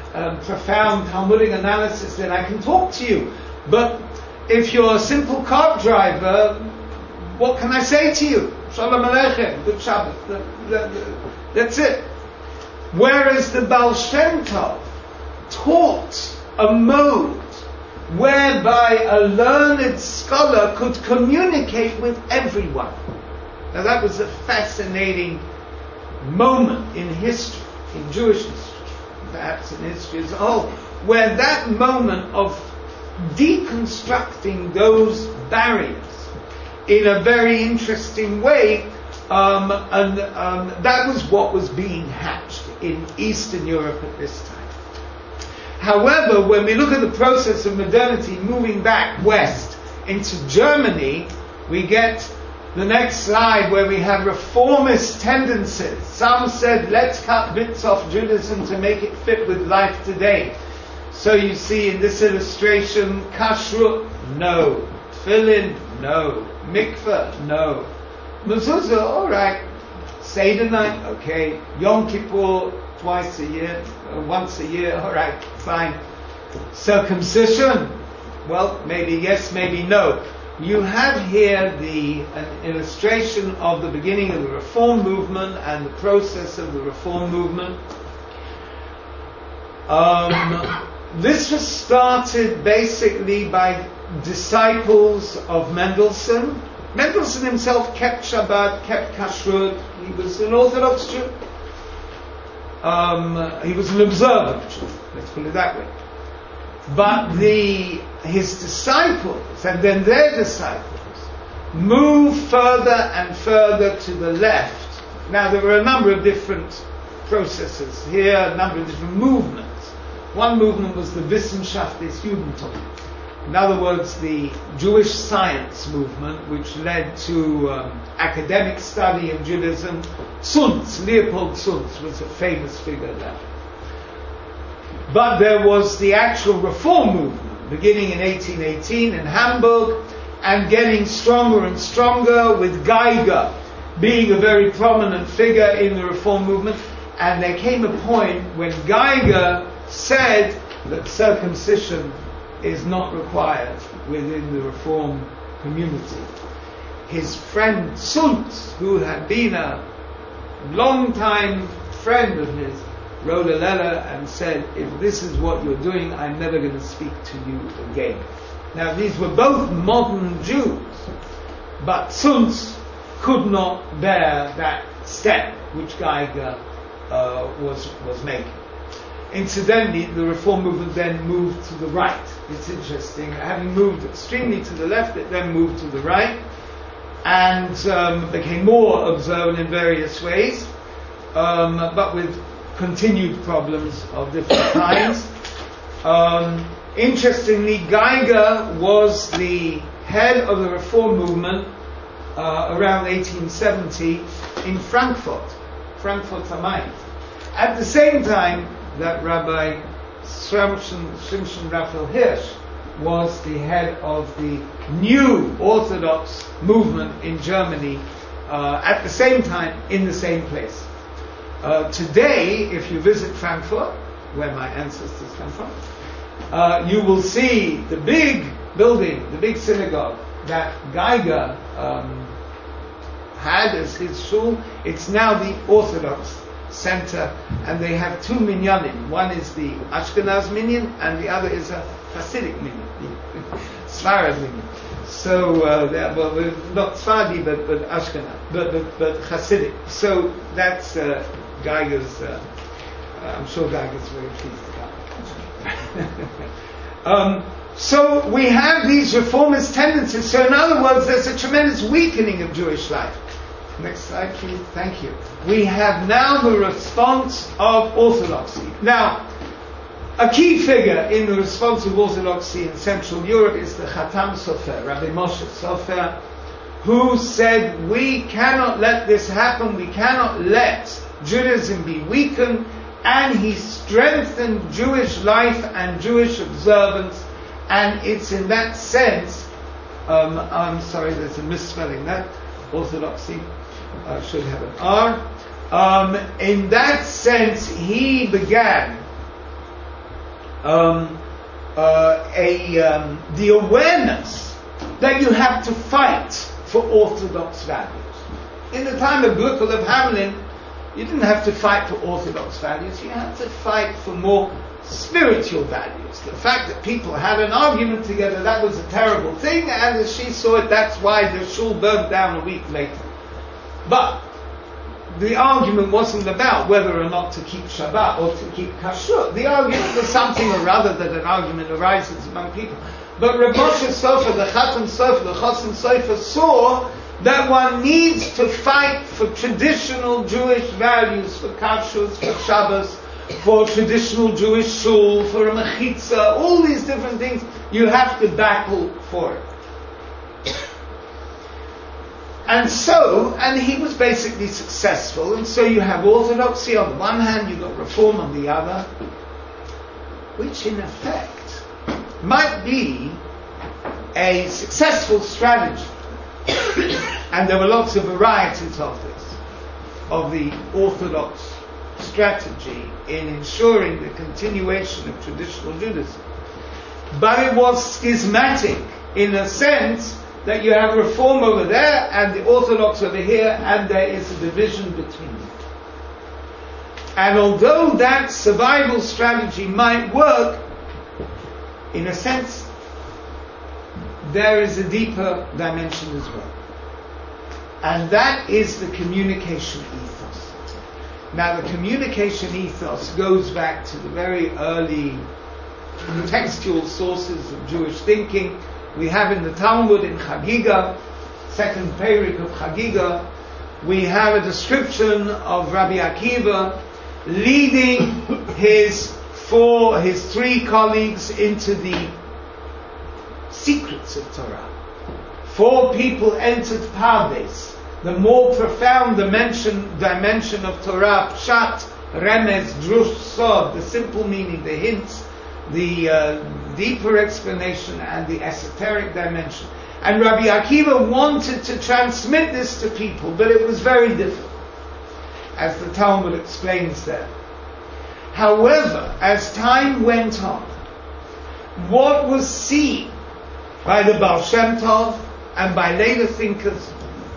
[SPEAKER 2] um, profound Talmudic analysis, then I can talk to you. But if you're a simple cart driver, what can I say to you? Shalom Aleichem, good Shabbat. That's it. Whereas the Baal Shem Tov taught a mode whereby a learned scholar could communicate with everyone. Now that was a fascinating moment in history, in Jewish history, perhaps in history as a whole, where that moment of deconstructing those barriers in a very interesting way, um, and um, that was what was being hatched in Eastern Europe at this time. However, when we look at the process of modernity moving back west into Germany, we get the next slide where we have reformist tendencies. Some said, let's cut bits off Judaism to make it fit with life today. So you see in this illustration, kashrut, no. Tefillin, no. Mikveh, no. Mezuzah, all right. Seder night, okay. Yom Kippur, twice a year, uh, once a year, all right, fine. Circumcision, well, maybe yes, maybe no. You have here the an illustration of the beginning of the Reform movement and the process of the Reform movement. Um, this was started basically by disciples of Mendelssohn. Mendelssohn himself kept Shabbat, kept Kashrut. He was an Orthodox Jew. Um, he was an observant Jew, let's put it that way. But the his disciples, and then their disciples, moved further and further to the left. Now there were a number of different processes here, a number of different movements. One movement was the Wissenschaft des Judentums. In other words, the Jewish science movement, which led to um, academic study of Judaism. Zunz, Leopold Zunz, was a famous figure there. But there was the actual reform movement, beginning in eighteen eighteen in Hamburg, and getting stronger and stronger, with Geiger being a very prominent figure in the reform movement. And there came a point when Geiger said that circumcision is not required within the Reform community. His friend Zunz, who had been a long-time friend of his, wrote a letter and said, if this is what you're doing, I'm never going to speak to you again. Now these were both modern Jews, but Zunz could not bear that step which Geiger uh, was, was making. Incidentally, the Reform movement then moved to the right. It's interesting. Having moved extremely to the left, it then moved to the right, and um, became more observant in various ways, um, but with continued problems of different kinds. Um, interestingly, Geiger was the head of the Reform movement uh, around eighteen seventy in Frankfurt, Frankfurt am Main. At the same time that Rabbi Shimshon, Shimshon Raphael Hirsch was the head of the new Orthodox movement in Germany, uh, at the same time in the same place. Uh, today, if you visit Frankfurt, where my ancestors come from, uh, you will see the big building, the big synagogue that Geiger um, had as his shul. It's now the Orthodox center, and they have two minyanim. One is the Ashkenaz minyan, and the other is a Hasidic minyan, Sfarad minyan. So, uh, well, not Sfaradi, but, but Ashkenaz, but, but, but Hasidic. So that's uh, Geiger's. Uh, I'm sure Geiger's very pleased about it. um, so we have these reformist tendencies. So in other words, there's a tremendous weakening of Jewish life. Next slide, please. Thank you. We have now the response of Orthodoxy. Now, a key figure in the response of Orthodoxy in Central Europe is the Khatam Sofer, Rabbi Moshe Sofer, who said, we cannot let this happen, we cannot let Judaism be weakened, and he strengthened Jewish life and Jewish observance, and it's in that sense, um, I'm sorry, there's a misspelling that, Orthodoxy uh, should have an R. Um, in that sense, he began um, uh, a um, the awareness that you have to fight for orthodox values. In the time of Gluckl of Hamelin, you didn't have to fight for orthodox values, you had to fight for more spiritual values. The fact that people had an argument together, that was a terrible thing, and as she saw it, that's why the shul burned down a week later. But the argument wasn't about whether or not to keep Shabbat or to keep Kashrut. The argument was something or other that an argument arises among people. But Reb Moshe Sofer, the Chatan Sofer, the Chosin Sofer saw that one needs to fight for traditional Jewish values, for Kashrut, for Shabbos, for traditional Jewish shul, for a mechitza, all these different things. You have to battle for it. And so, and he was basically successful, and so you have orthodoxy on the one hand, you've got reform on the other, which in effect might be a successful strategy. And there were lots of varieties of this, of the orthodox strategy in ensuring the continuation of traditional Judaism. But it was schismatic in a sense that you have reform over there and the orthodox over here, and there is a division between them. And although that survival strategy might work, in a sense, there is a deeper dimension as well. And that is the communication ethos. Now, the communication ethos goes back to the very early textual sources of Jewish thinking. We have in the Talmud, in Chagiga, second Perik of Chagiga, we have a description of Rabbi Akiva leading his four, his three colleagues into the secrets of Torah. Four people entered Pardes, the more profound dimension, dimension of Torah, Pshat, Remez, Drush, Sod, the simple meaning, the hints, the uh, deeper explanation, and the esoteric dimension. And Rabbi Akiva wanted to transmit this to people, but it was very difficult, as the Talmud explains there. However, as time went on, what was seen by the Baal Shem Tov and by later thinkers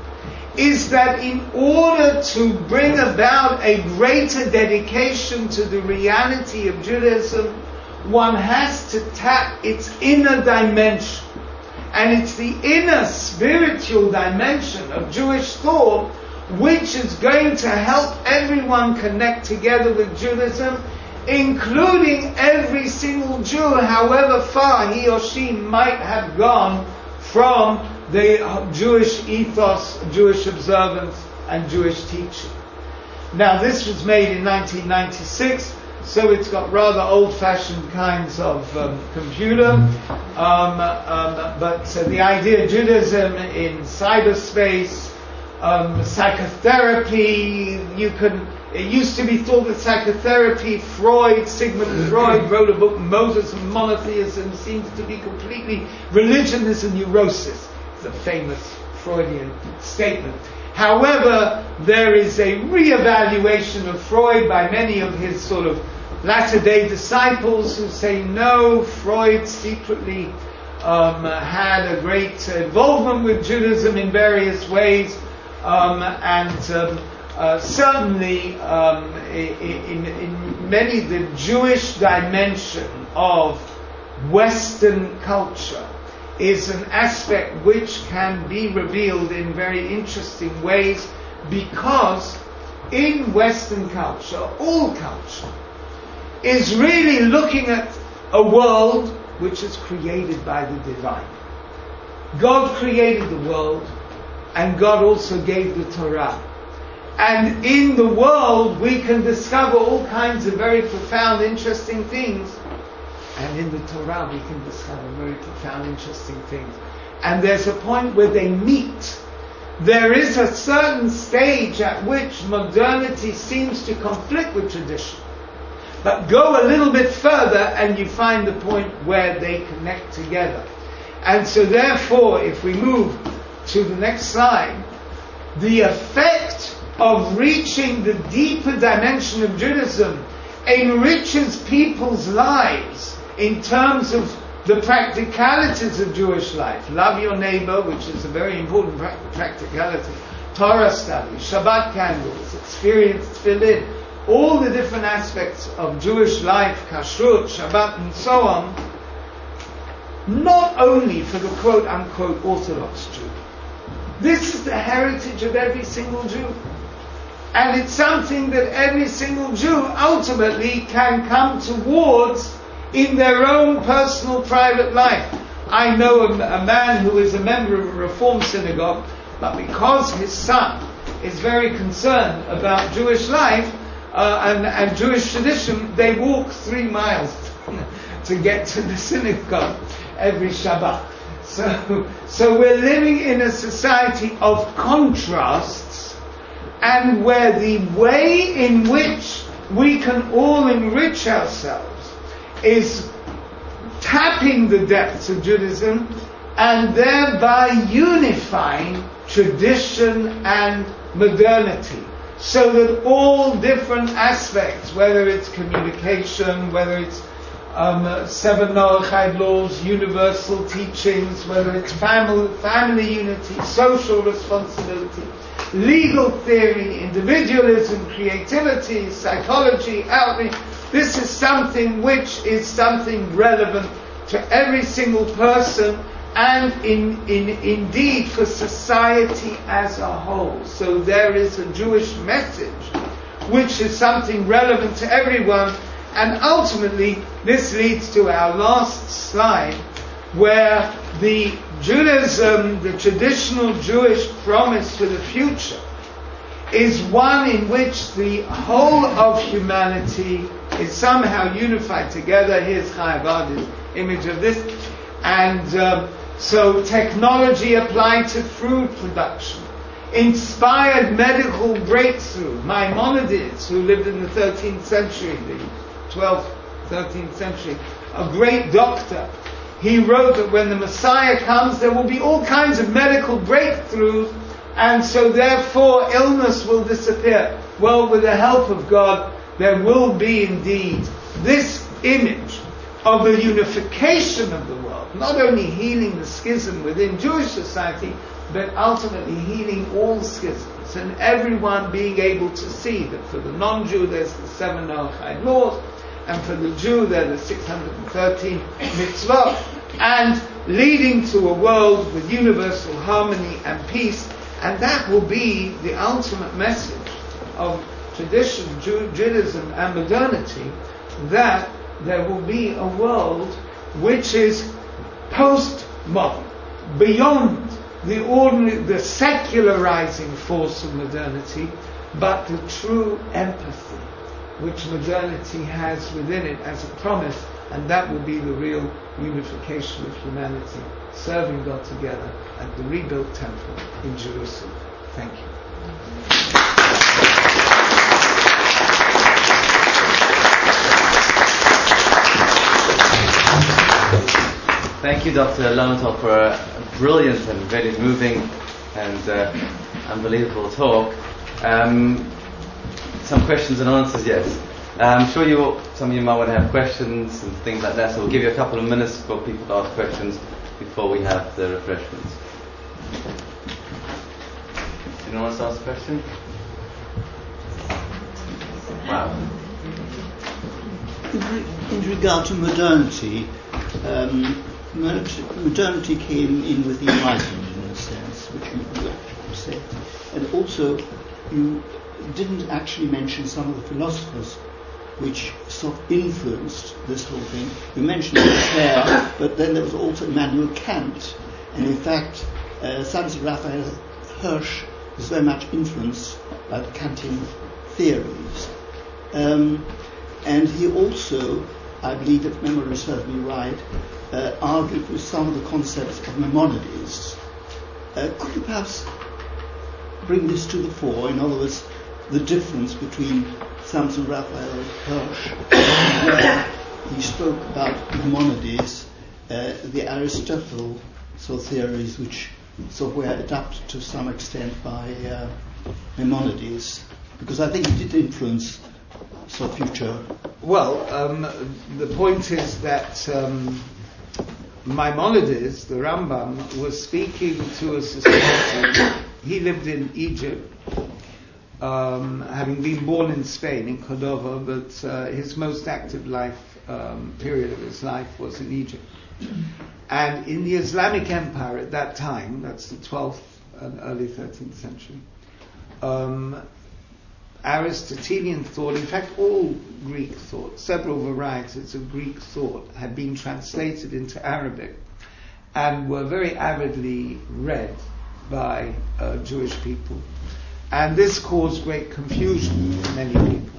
[SPEAKER 2] is that in order to bring about a greater dedication to the reality of Judaism, one has to tap its inner dimension. And it's the inner spiritual dimension of Jewish thought which is going to help everyone connect together with Judaism, including every single Jew, however far he or she might have gone from the Jewish ethos, Jewish observance, and Jewish teaching. Now, this was made in nineteen ninety-six, so it's got rather old-fashioned kinds of um, computer, um, um, but uh, the idea of Judaism in cyberspace, um, psychotherapy, you can, it used to be thought that psychotherapy, Freud, Sigmund Freud wrote a book, Moses and Monotheism, seems to be completely, religion is a neurosis. It's a famous Freudian statement. However, there is a re-evaluation of Freud by many of his sort of latter-day disciples who say, no, Freud secretly um, had a great involvement with Judaism in various ways, um, and um, uh, certainly um, in, in many, the Jewish dimension of Western culture is an aspect which can be revealed in very interesting ways, because in Western culture, all culture is really looking at a world which is created by the divine. God created the world, and God also gave the Torah. And in the world we can discover all kinds of very profound, interesting things. And in the Torah we can discover very profound, interesting things. And there's a point where they meet. There is a certain stage at which modernity seems to conflict with tradition. But go a little bit further and you find the point where they connect together. And so therefore, if we move to the next slide, the effect of reaching the deeper dimension of Judaism enriches people's lives in terms of the practicalities of Jewish life. Love your neighbor, which is a very important pra- practicality. Torah study, Shabbat candles, experience tefillin, all the different aspects of Jewish life, kashrut, Shabbat, and so on, not only for the quote-unquote Orthodox Jew. This is the heritage of every single Jew. And it's something that every single Jew ultimately can come towards in their own personal private life. I know a, a man who is a member of a Reform synagogue, but because his son is very concerned about Jewish life uh, and, and Jewish tradition, they walk three miles to get to the synagogue every Shabbat. So, so we're living in a society of contrasts, and where the way in which we can all enrich ourselves is tapping the depths of Judaism and thereby unifying tradition and modernity, so that all different aspects, whether it's communication, whether it's um, uh, seven Noachide laws, universal teachings, whether it's family, family unity, social responsibility, legal theory, individualism, creativity, psychology, outreach, this is something which is something relevant to every single person and in, in, indeed for society as a whole. So there is a Jewish message which is something relevant to everyone, and ultimately this leads to our last slide, where the Judaism, the traditional Jewish promise for the future, is one in which the whole of humanity is somehow unified together. Here's Chai Abad's image of this. And um, so technology applied to food production, inspired medical breakthrough. Maimonides, who lived in the thirteenth century, the twelfth, thirteenth century, a great doctor, he wrote that when the Messiah comes, there will be all kinds of medical breakthroughs, and so therefore illness will disappear. Well, with the help of God, there will be indeed this image of a unification of the world, not only healing the schism within Jewish society, but ultimately healing all schisms, and everyone being able to see that for the non-Jew there's the seven Noachide laws, and for the Jew there are the six hundred thirteen mitzvot, and leading to a world with universal harmony and peace. And that will be the ultimate message of tradition, Jew, Judaism and modernity, that there will be a world which is post-modern, beyond the ordinary, the secularizing force of modernity, but the true empathy which modernity has within it as a promise, and that will be the real unification of humanity, serving God together at the rebuilt temple in Jerusalem. Thank you.
[SPEAKER 1] Thank you, Doctor Lowenthal, for a brilliant and very moving and uh, unbelievable talk. Um, some questions and answers, yes. Uh, I'm sure you all, some of you might want to have questions and things like that, so we'll give you a couple of minutes for people to ask questions before we have the refreshments. Anyone wants to ask a question? Wow.
[SPEAKER 3] In, re- in regard to modernity, um, modernity came in with the Enlightenment in a sense, which you, you actually said. And also, you didn't actually mention some of the philosophers which sort of influenced this whole thing. You mentioned Voltaire, but then there was also Immanuel Kant. And in fact, uh, Samson Raphael Hirsch was very much influenced by the Kantian theories. Um, and he also, I believe, if memory serves me right, uh, argued with some of the concepts of Maimonides. Uh, could you perhaps bring this to the fore? In other words, the difference between Samson Raphael Hirsch, where he spoke about Maimonides, uh, the Aristotle sort of theories which sort of were adapted to some extent by uh, Maimonides, because I think it did influence so future?
[SPEAKER 2] Well, um, the point is that um, Maimonides, the Rambam, was speaking to a society. He lived in Egypt, um, having been born in Spain, in Cordova, but uh, his most active life um, period of his life was in Egypt. And in the Islamic Empire at that time, that's the twelfth and early thirteenth century, um, Aristotelian thought, in fact all Greek thought, several varieties of Greek thought had been translated into Arabic and were very avidly read by uh, Jewish people. And this caused great confusion for many people.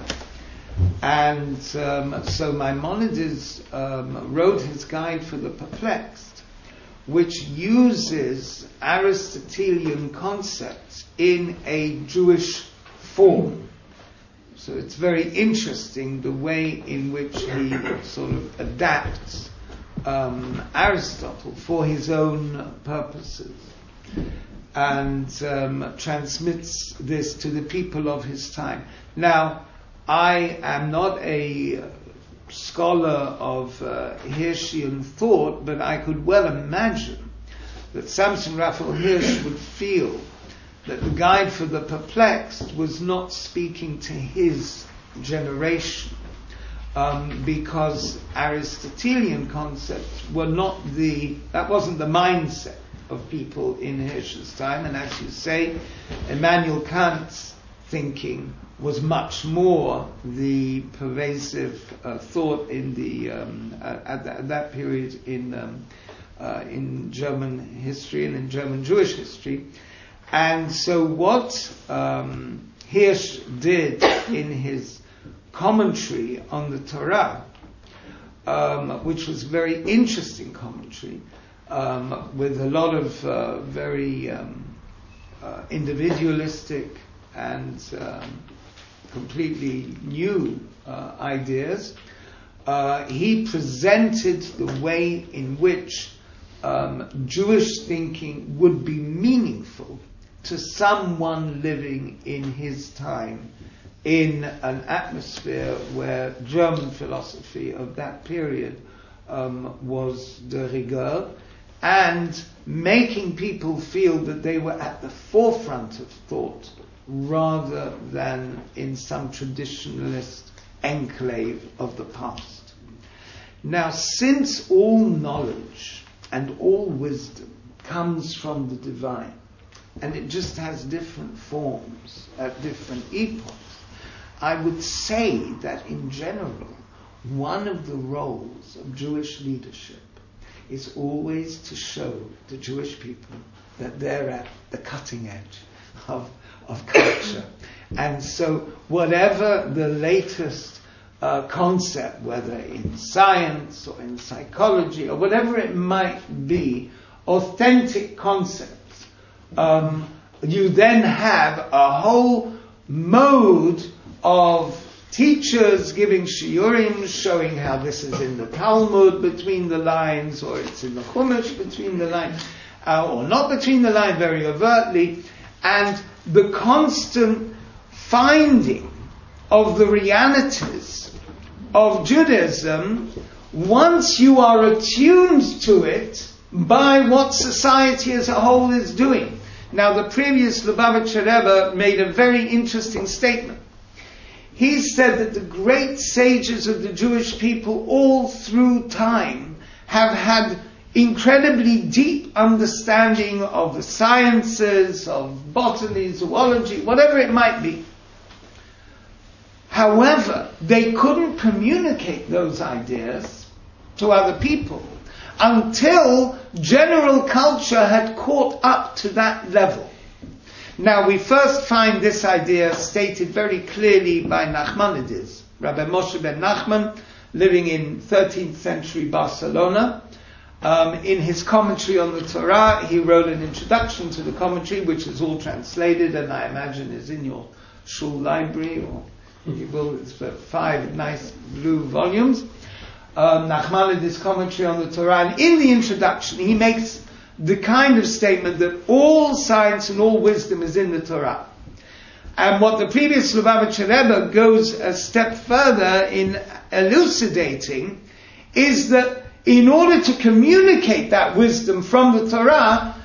[SPEAKER 2] And um, so Maimonides um, wrote his Guide for the Perplexed, which uses Aristotelian concepts in a Jewish form. So it's very interesting the way in which he sort of adapts um, Aristotle for his own purposes and um, transmits this to the people of his time. Now, I am not a scholar of uh, Hirschian thought, but I could well imagine that Samson Raphael Hirsch would feel that the Guide for the Perplexed was not speaking to his generation, um, because Aristotelian concepts were not the, that wasn't the mindset of people in Hirsch's time, and as you say, Immanuel Kant's thinking was much more the pervasive uh, thought in the um, at, at, that, at that period in um, uh, in German history and in German Jewish history. And so what um, Hirsch did in his commentary on the Torah, um, which was a very interesting commentary, um, with a lot of uh, very um, uh, individualistic and um, completely new uh, ideas, uh, he presented the way in which um, Jewish thinking would be meaningful to someone living in his time in an atmosphere where German philosophy of that period um, was de rigueur, and making people feel that they were at the forefront of thought rather than in some traditionalist enclave of the past. Now, since all knowledge and all wisdom comes from the divine, and it just has different forms at different epochs, I would say that in general, one of the roles of Jewish leadership is always to show the Jewish people that they're at the cutting edge of, of culture. And so whatever the latest uh, concept, whether in science or in psychology or whatever it might be, authentic concepts, um, you then have a whole mode of teachers giving shiurim, showing how this is in the Talmud between the lines, or it's in the Chumash between the lines, uh, or not between the lines very overtly, and the constant finding of the realities of Judaism once you are attuned to it by what society as a whole is doing. Now, the previous Lubavitcher Rebbe made a very interesting statement. He said that the great sages of the Jewish people all through time have had incredibly deep understanding of the sciences, of botany, zoology, whatever it might be. However, they couldn't communicate those ideas to other people until general culture had caught up to that level. Now, we first find this idea stated very clearly by Nachmanides, Rabbi Moshe ben Nachman, living in thirteenth century Barcelona. Um, in his commentary on the Torah, he wrote an introduction to the commentary, which is all translated, and I imagine is in your shul library, or you will, it's five nice blue volumes. Um, Nachmanides' commentary on the Torah, and in the introduction, he makes the kind of statement that all science and all wisdom is in the Torah. And what the previous Lubavitcher Rebbe goes a step further in elucidating is that in order to communicate that wisdom from the Torah,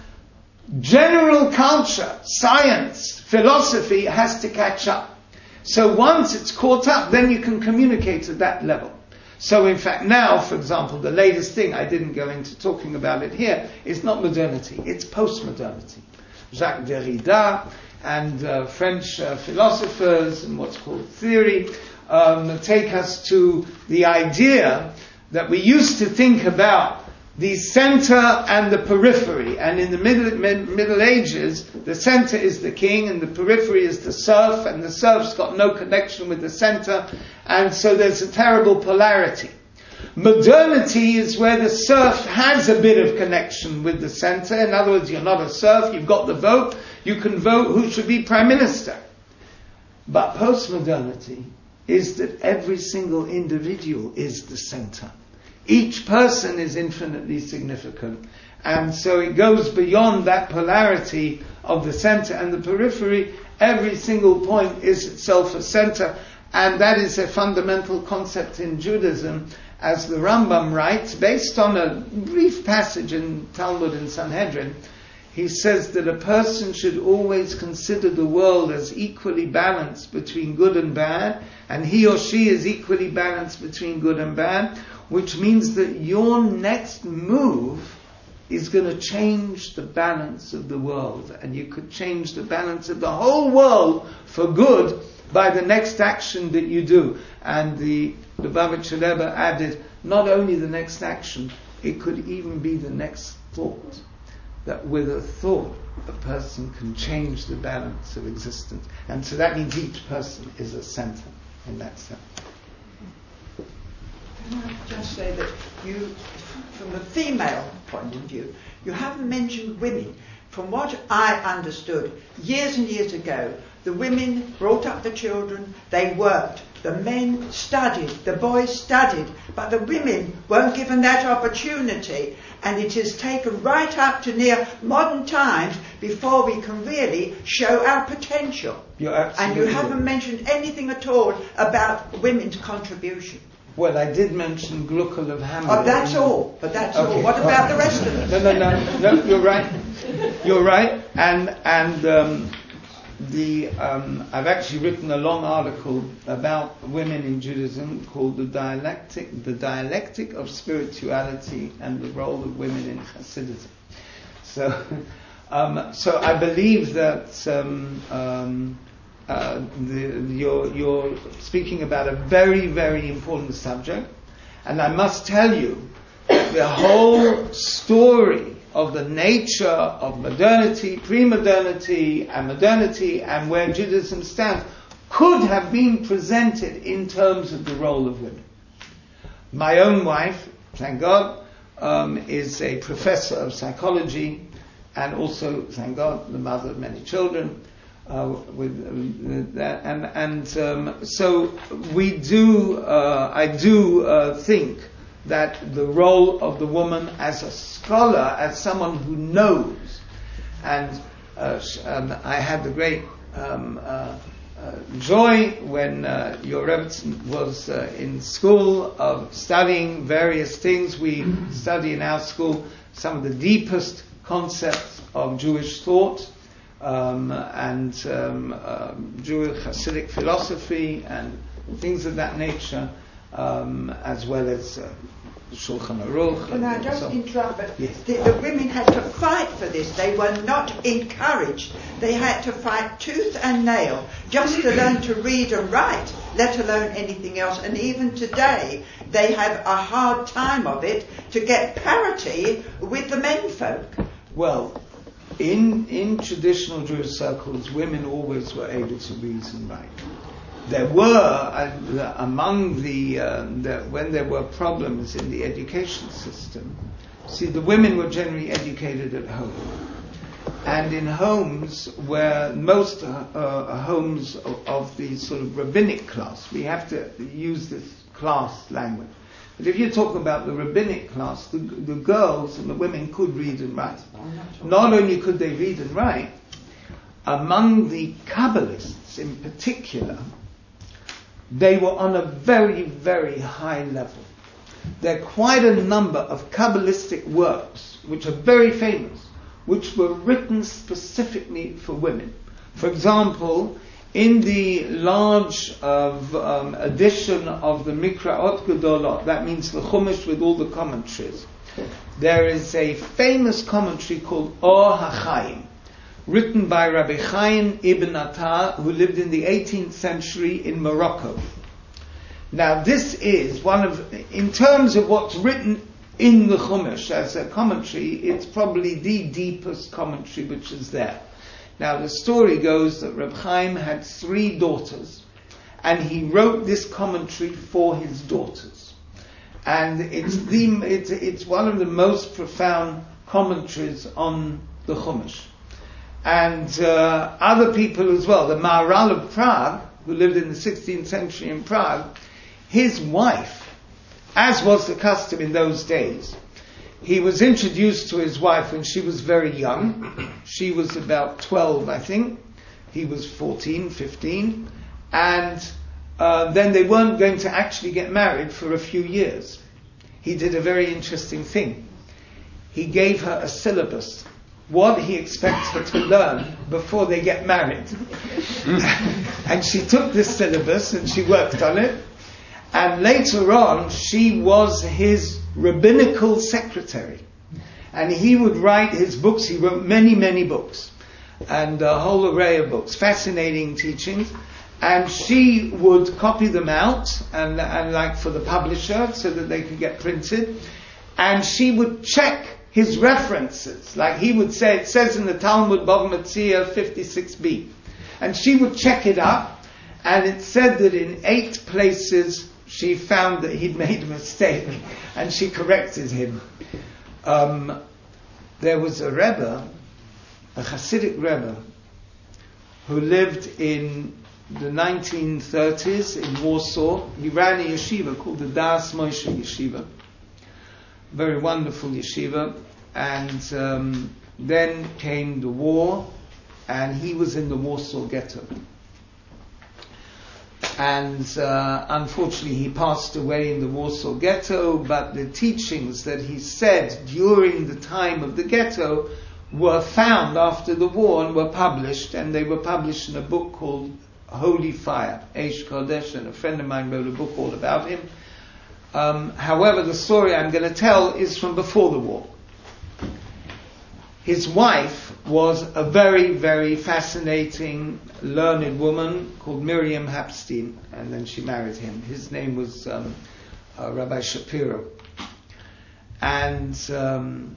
[SPEAKER 2] general culture, science, philosophy has to catch up. So once it's caught up, then you can communicate at that level. So in fact now, for example, the latest thing, I didn't go into talking about it here, is not modernity, it's post-modernity. Jacques Derrida and uh, French uh, philosophers and what's called theory um, take us to the idea that we used to think about the center and the periphery, and in the middle, mid, Middle Ages, the center is the king and the periphery is the serf, and the serf's got no connection with the center, and so there's a terrible polarity. Modernity is where the serf has a bit of connection with the center. In other words, you're not a serf, you've got the vote, you can vote who should be prime minister. But postmodernity is that every single individual is the center. Each person is infinitely significant. And so it goes beyond that polarity of the center and the periphery. Every single point is itself a center. And that is a fundamental concept in Judaism, as the Rambam writes, based on a brief passage in Talmud and Sanhedrin. He says that a person should always consider the world as equally balanced between good and bad, and he or she is equally balanced between good and bad, which means that your next move is going to change the balance of the world, and you could change the balance of the whole world for good by the next action that you do. And the Lubavitcher Rebbe added, not only the next action, it could even be the next thought. That with a thought, a person can change the balance of existence. And so that means each person is a center in that sense.
[SPEAKER 4] Can I just say that you, from the female point of view, you haven't mentioned women. From what I understood, years and years ago, the women brought up the children, they worked, the men studied, the boys studied, but the women weren't given that opportunity, and it has taken right up to near modern times before we can really show our potential.
[SPEAKER 2] You're absolutely
[SPEAKER 4] and you haven't mentioned anything at all about women's contribution.
[SPEAKER 2] Well, I did mention Gluckel of Hamlet.
[SPEAKER 4] Oh, that's all. But that's
[SPEAKER 2] Okay.
[SPEAKER 4] all. What about the rest of it?
[SPEAKER 2] No, no, no, no. You're right. You're right. And and um, the um, I've actually written a long article about women in Judaism called the dialectic, the dialectic of spirituality and the role of women in Hasidism. So, um, so I believe that. Um, um, Uh, the, you're, you're speaking about a very, very important subject, and I must tell you, the whole story of the nature of modernity, pre-modernity, and modernity, and where Judaism stands, could have been presented in terms of the role of women. My own wife, thank God, um, is a professor of psychology, and also, thank God, the mother of many children. Uh, with uh, that, and and um, so we do. Uh, I do uh, think that the role of the woman as a scholar, as someone who knows, and uh, um, I had the great um, uh, uh, joy when uh, your Rebbetzin was uh, in school of studying various things. We study in our school some of the deepest concepts of Jewish thought. Um, and um, um, Jewish Hasidic philosophy and things of that nature, um, as well as uh, Shulchan Aruch.
[SPEAKER 4] Can I just
[SPEAKER 2] so.
[SPEAKER 4] interrupt? But
[SPEAKER 2] Yes.
[SPEAKER 4] the, the women had to fight for this. They were not encouraged. They had to fight tooth and nail just to learn to read and write, let alone anything else. And even today, they have a hard time of it to get parity with the menfolk.
[SPEAKER 2] Well, In in traditional Jewish circles, women always were able to read and write. There were uh, among the, uh, the when there were problems in the education system. See, the women were generally educated at home, and in homes where most uh, uh, homes of, of the sort of rabbinic class, we have to use this class language. But if you talk about the rabbinic class, the, the girls and the women could read and write. Not only could they read and write, among the Kabbalists in particular, they were on a very, very high level. There are quite a number of Kabbalistic works which are very famous, which were written specifically for women. For example, in the large of, um, edition of the Mikra'ot Gedolot, that means the Chumash with all the commentaries, there is a famous commentary called Or HaChaim, written by Rabbi Chaim Ibn Attar, who lived in the eighteenth century in Morocco. Now this is one of, in terms of what's written in the Chumash as a commentary, it's probably the deepest commentary which is there. Now the story goes that Reb Chaim had three daughters, and he wrote this commentary for his daughters. And it's the it's, it's one of the most profound commentaries on the Chumash. And uh, other people as well. The Maharal of Prague, who lived in the sixteenth century in Prague, his wife, as was the custom in those days, he was introduced to his wife when she was very young. She was about twelve, I think. He was fourteen, fifteen. And uh, then they weren't going to actually get married for a few years. He did a very interesting thing. He gave her a syllabus, what he expects her to learn before they get married. And she took this syllabus and she worked on it. And later on, she was his rabbinical secretary. And he would write his books. He wrote many, many books. And a whole array of books. Fascinating teachings. And she would copy them out, and, and like for the publisher, so that they could get printed. And she would check his references. Like he would say, it says in the Talmud, Bava Metzia fifty-six b. And she would check it up. And it said that in eight places she found that he'd made a mistake, and she corrected him. Um, there was a Rebbe, a Hasidic Rebbe, who lived in the nineteen thirties in Warsaw. He ran a yeshiva called the Das Moshe Yeshiva. Very wonderful yeshiva. And um, then came the war, and he was in the Warsaw ghetto. And uh, unfortunately he passed away in the Warsaw ghetto, but the teachings that he said during the time of the ghetto were found after the war and were published, and they were published in a book called Holy Fire, Eish Kodesh, and a friend of mine wrote a book all about him. Um, however, the story I'm going to tell is from before the war. His wife was a very, very fascinating, learned woman called Miriam Hapstein, and then she married him. His name was um, uh, Rabbi Shapiro. And um,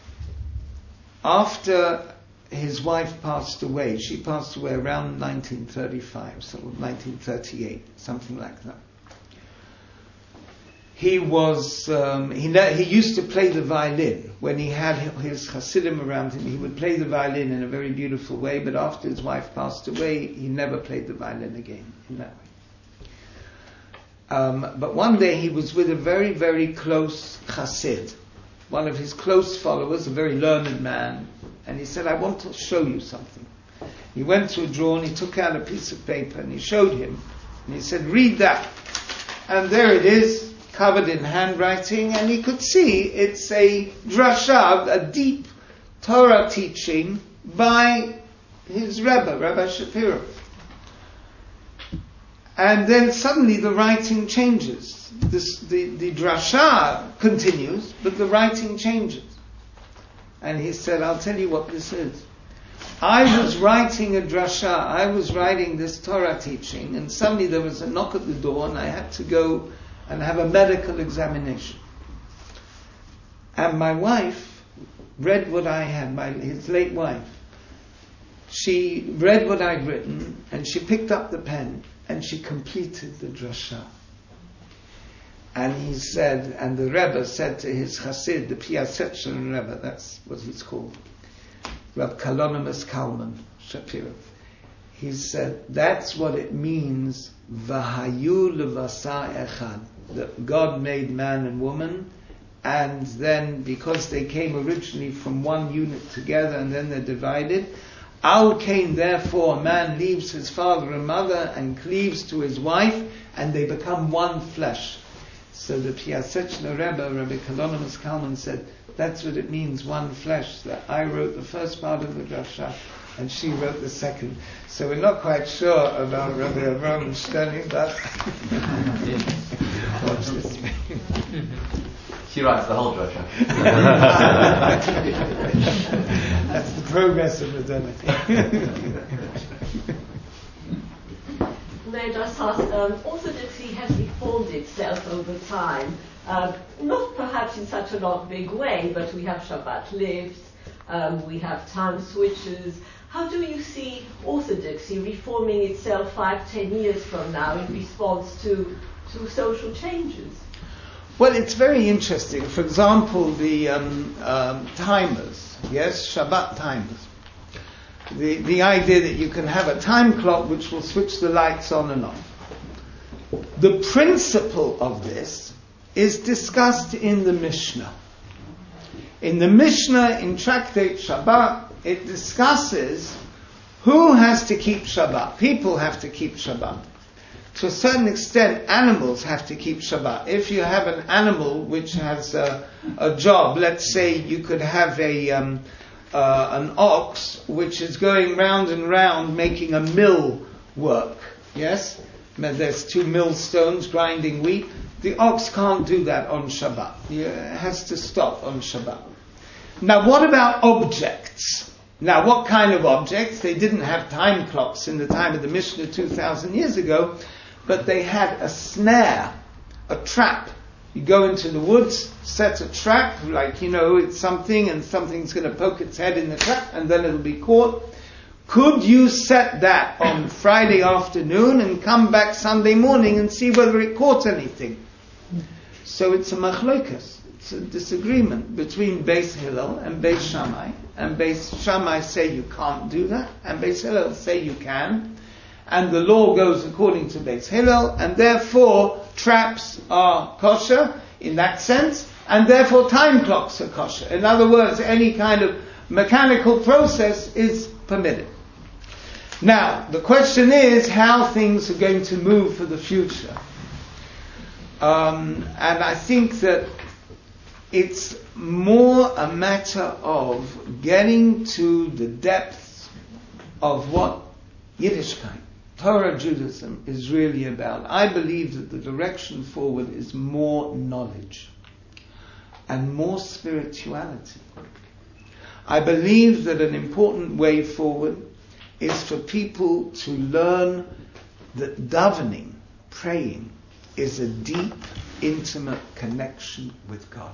[SPEAKER 2] after his wife passed away, she passed away around nineteen thirty-five, so nineteen thirty-eight, something like that. He was, um, he, he used to play the violin. When he had his Hasidim around him, he would play the violin in a very beautiful way, but after his wife passed away, he never played the violin again in that way. Um, but one day he was with a very, very close Hasid, one of his close followers, a very learned man, and he said, I want to show you something. He went to a drawer and he took out a piece of paper and he showed him, and he said, read that. And there it is, covered in handwriting, and he could see it's a drasha, a deep Torah teaching by his Rebbe, Rabbi Shapiro. And then suddenly the writing changes. This, the, the drasha continues, but the writing changes. And he said, I'll tell you what this is. I was writing a drasha, I was writing this Torah teaching, and suddenly there was a knock at the door, and I had to go and have a medical examination. And my wife read what I had, my his late wife. She read what I'd written, and she picked up the pen, and she completed the drasha. And he said, and the Rebbe said to his Chassid, the Piasetzner Rebbe, that's what he's called, Rab Kalonimus Kalman Shapiro. He said, that's what it means, V'hayu levasa echad, that God made man and woman, and then because they came originally from one unit together and then they're divided, Al Kain, therefore, a man leaves his father and mother and cleaves to his wife, and they become one flesh. So the Piaseczna Rebbe, Rabbi Kalonymus Kalman, said, that's what it means, one flesh, that I wrote the first part of the drasha, and she wrote the second. So we're not quite sure about Rabbi Avraham Shterling, but watch this.
[SPEAKER 1] She writes the whole drasha.
[SPEAKER 2] That's the progress of modernity.
[SPEAKER 5] May I just ask, um, Orthodoxy has reformed itself over time, uh, not perhaps in such a not big way, but we have Shabbat lives, um, we have time switches. How do you see Orthodoxy reforming itself five, ten years from now in response to, to social changes?
[SPEAKER 2] Well, it's very interesting. For example, the um, um, timers, yes, Shabbat timers. The, the idea that you can have a time clock which will switch the lights on and off. The principle of this is discussed in the Mishnah. In the Mishnah, in Tractate Shabbat, it discusses who has to keep Shabbat. People have to keep Shabbat. To a certain extent, animals have to keep Shabbat. If you have an animal which has a, a job, let's say you could have a um, uh, an ox which is going round and round making a mill work. Yes? There's two millstones grinding wheat. The ox can't do that on Shabbat. It has to stop on Shabbat. Now, what about objects? Now, what kind of objects? They didn't have time clocks in the time of the Mishnah two thousand years ago, but they had a snare, a trap. You go into the woods, set a trap, like, you know, it's something, and something's going to poke its head in the trap, and then it'll be caught. Could you set that on Friday afternoon and come back Sunday morning and see whether it caught anything? So it's a machlokas. It's a disagreement between Beis Hillel and Beis Shammai. And Beis Shammai say you can't do that, and Beis Hillel say you can. And the law goes according to Beis Hillel, and therefore traps are kosher in that sense, and therefore time clocks are kosher. In other words, any kind of mechanical process is permitted. Now, the question is how things are going to move for the future. Um, and I think that it's more a matter of getting to the depths of what Yiddishkeit, Torah Judaism, is really about. I believe that the direction forward is more knowledge and more spirituality. I believe that an important way forward is for people to learn that davening, praying, is a deep, intimate connection with God.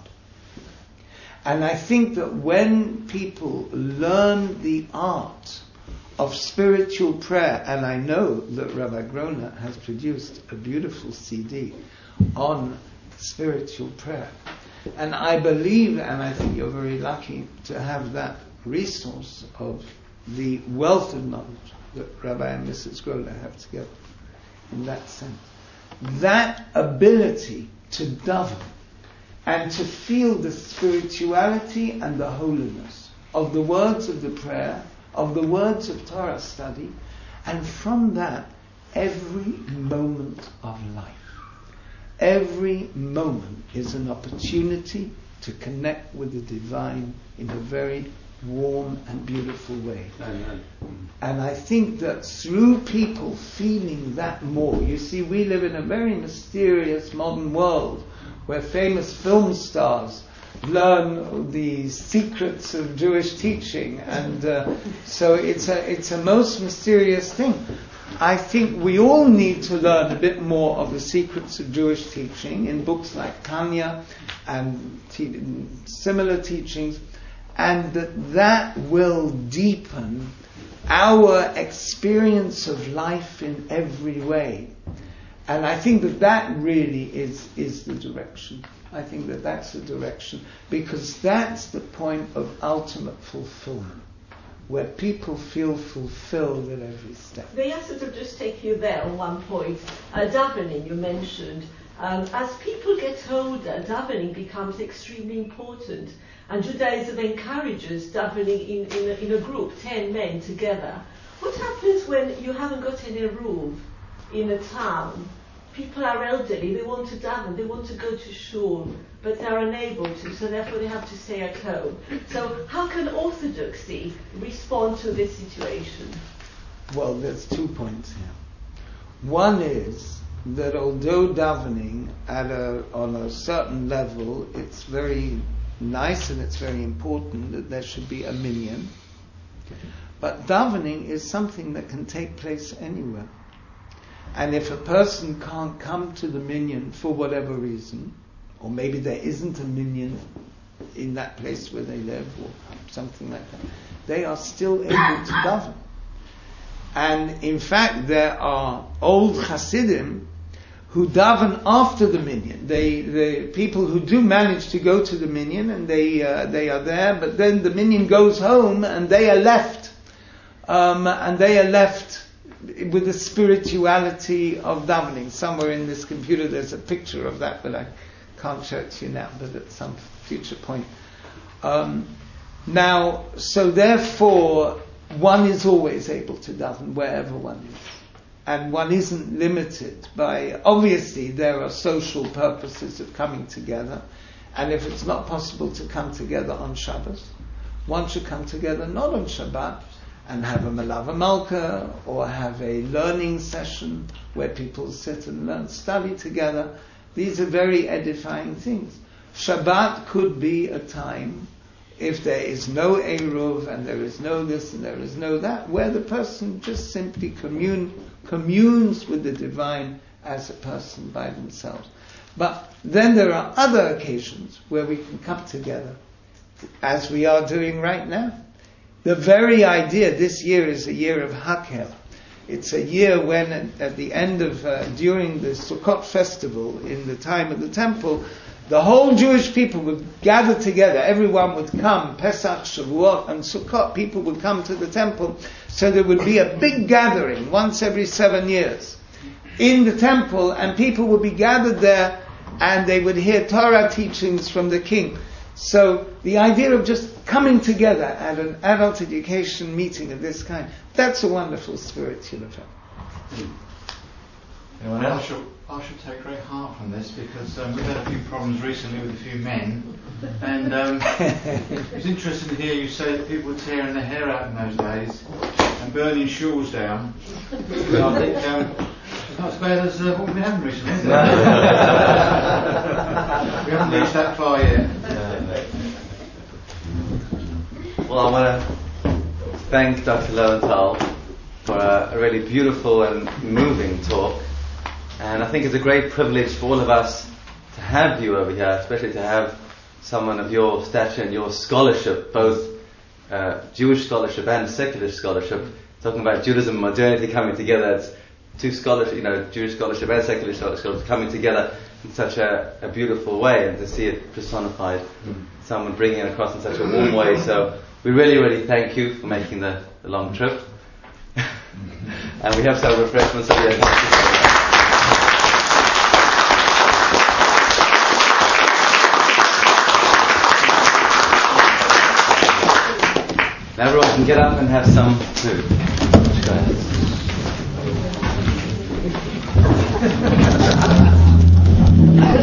[SPEAKER 2] And I think that when people learn the art of spiritual prayer, and I know that Rabbi Groner has produced a beautiful C D on spiritual prayer, and I believe, and I think you're very lucky to have that resource of the wealth of knowledge that Rabbi and Missus Groner have together in that sense. That ability to daven and to feel the spirituality and the holiness of the words of the prayer, of the words of Torah study, and from that, every moment of life. Every moment is an opportunity to connect with the divine in a very warm and beautiful way. Amen. And I think that through people feeling that more, you see, we live in a very mysterious modern world where famous film stars learn the secrets of Jewish teaching, and uh, so it's a it's a most mysterious thing. I think we all need to learn a bit more of the secrets of Jewish teaching in books like Tanya and te- similar teachings, and that that will deepen our experience of life in every way. And I think that that really is, is the direction. I think that that's the direction, because that's the point of ultimate fulfillment, where people feel fulfilled at every step.
[SPEAKER 5] May I sort of just take you there on one point? Uh, davening, you mentioned. Um, as people get older, davening becomes extremely important. And Judaism encourages davening in, in, a, in a group, ten men together. What happens when you haven't got any room in a town? People are elderly, they want to daven, they want to go to shul, but they're unable to, so therefore they have to stay at home. So how can Orthodoxy respond to this situation?
[SPEAKER 2] Well, there's two points here. One is that although davening at a, on a certain level, it's very nice and it's very important that there should be a minyan. But davening is something that can take place anywhere. And if a person can't come to the minyan for whatever reason, or maybe there isn't a minyan in that place where they live, or something like that, they are still able to daven. And in fact, there are old Hasidim who daven after the minyan. They, the people who do manage to go to the minyan, and they uh, they are there, but then the minyan goes home, and they are left, um, and they are left with the spirituality of davening. Somewhere in this computer there's a picture of that, but I can't show it to you now, but at some future point. Um, now, so therefore, one is always able to daven wherever one is. And one isn't limited by, obviously there are social purposes of coming together, and if it's not possible to come together on Shabbos, one should come together not on Shabbat, and have a Malava Malka, or have a learning session where people sit and learn, study together. These are very edifying things. Shabbat could be a time, if there is no Eruv, and there is no this and there is no that, where the person just simply commune, communes with the divine as a person by themselves. But then there are other occasions where we can come together, as we are doing right now. The very idea, this year is a year of Hakel. It's a year when, at, at the end of, uh, during the Sukkot festival, in the time of the temple, the whole Jewish people would gather together. Everyone would come, Pesach, Shavuot, and Sukkot. People would come to the temple. So there would be a big gathering once every seven years in the temple, and people would be gathered there, and they would hear Torah teachings from the king. So the idea of just coming together at an adult education meeting of this kind, that's a wonderful spiritual effect.
[SPEAKER 6] Anyone else? I shall, I shall take great heart from this, because um, we've had a few problems recently with a few men, and um, it was interesting to hear you say that people were tearing their hair out in those days and burning shuls down. I think um, it's not as bad as uh, what we've been having recently, is it? We haven't reached that far yet.
[SPEAKER 1] Well, I want to thank Doctor Lowenthal for a, a really beautiful and moving talk. And I think it's a great privilege for all of us to have you over here, especially to have someone of your stature and your scholarship, both uh, Jewish scholarship and secular scholarship. Talking about Judaism and modernity coming together, it's two scholarship, you know, Jewish scholarship and secular scholarship coming together in such a, a beautiful way, and to see it personified, mm. someone bringing it across in such a warm way. So we really, really thank you for making the, the long trip. And we have some refreshments over here. Now everyone can get up and have some food. Go ahead.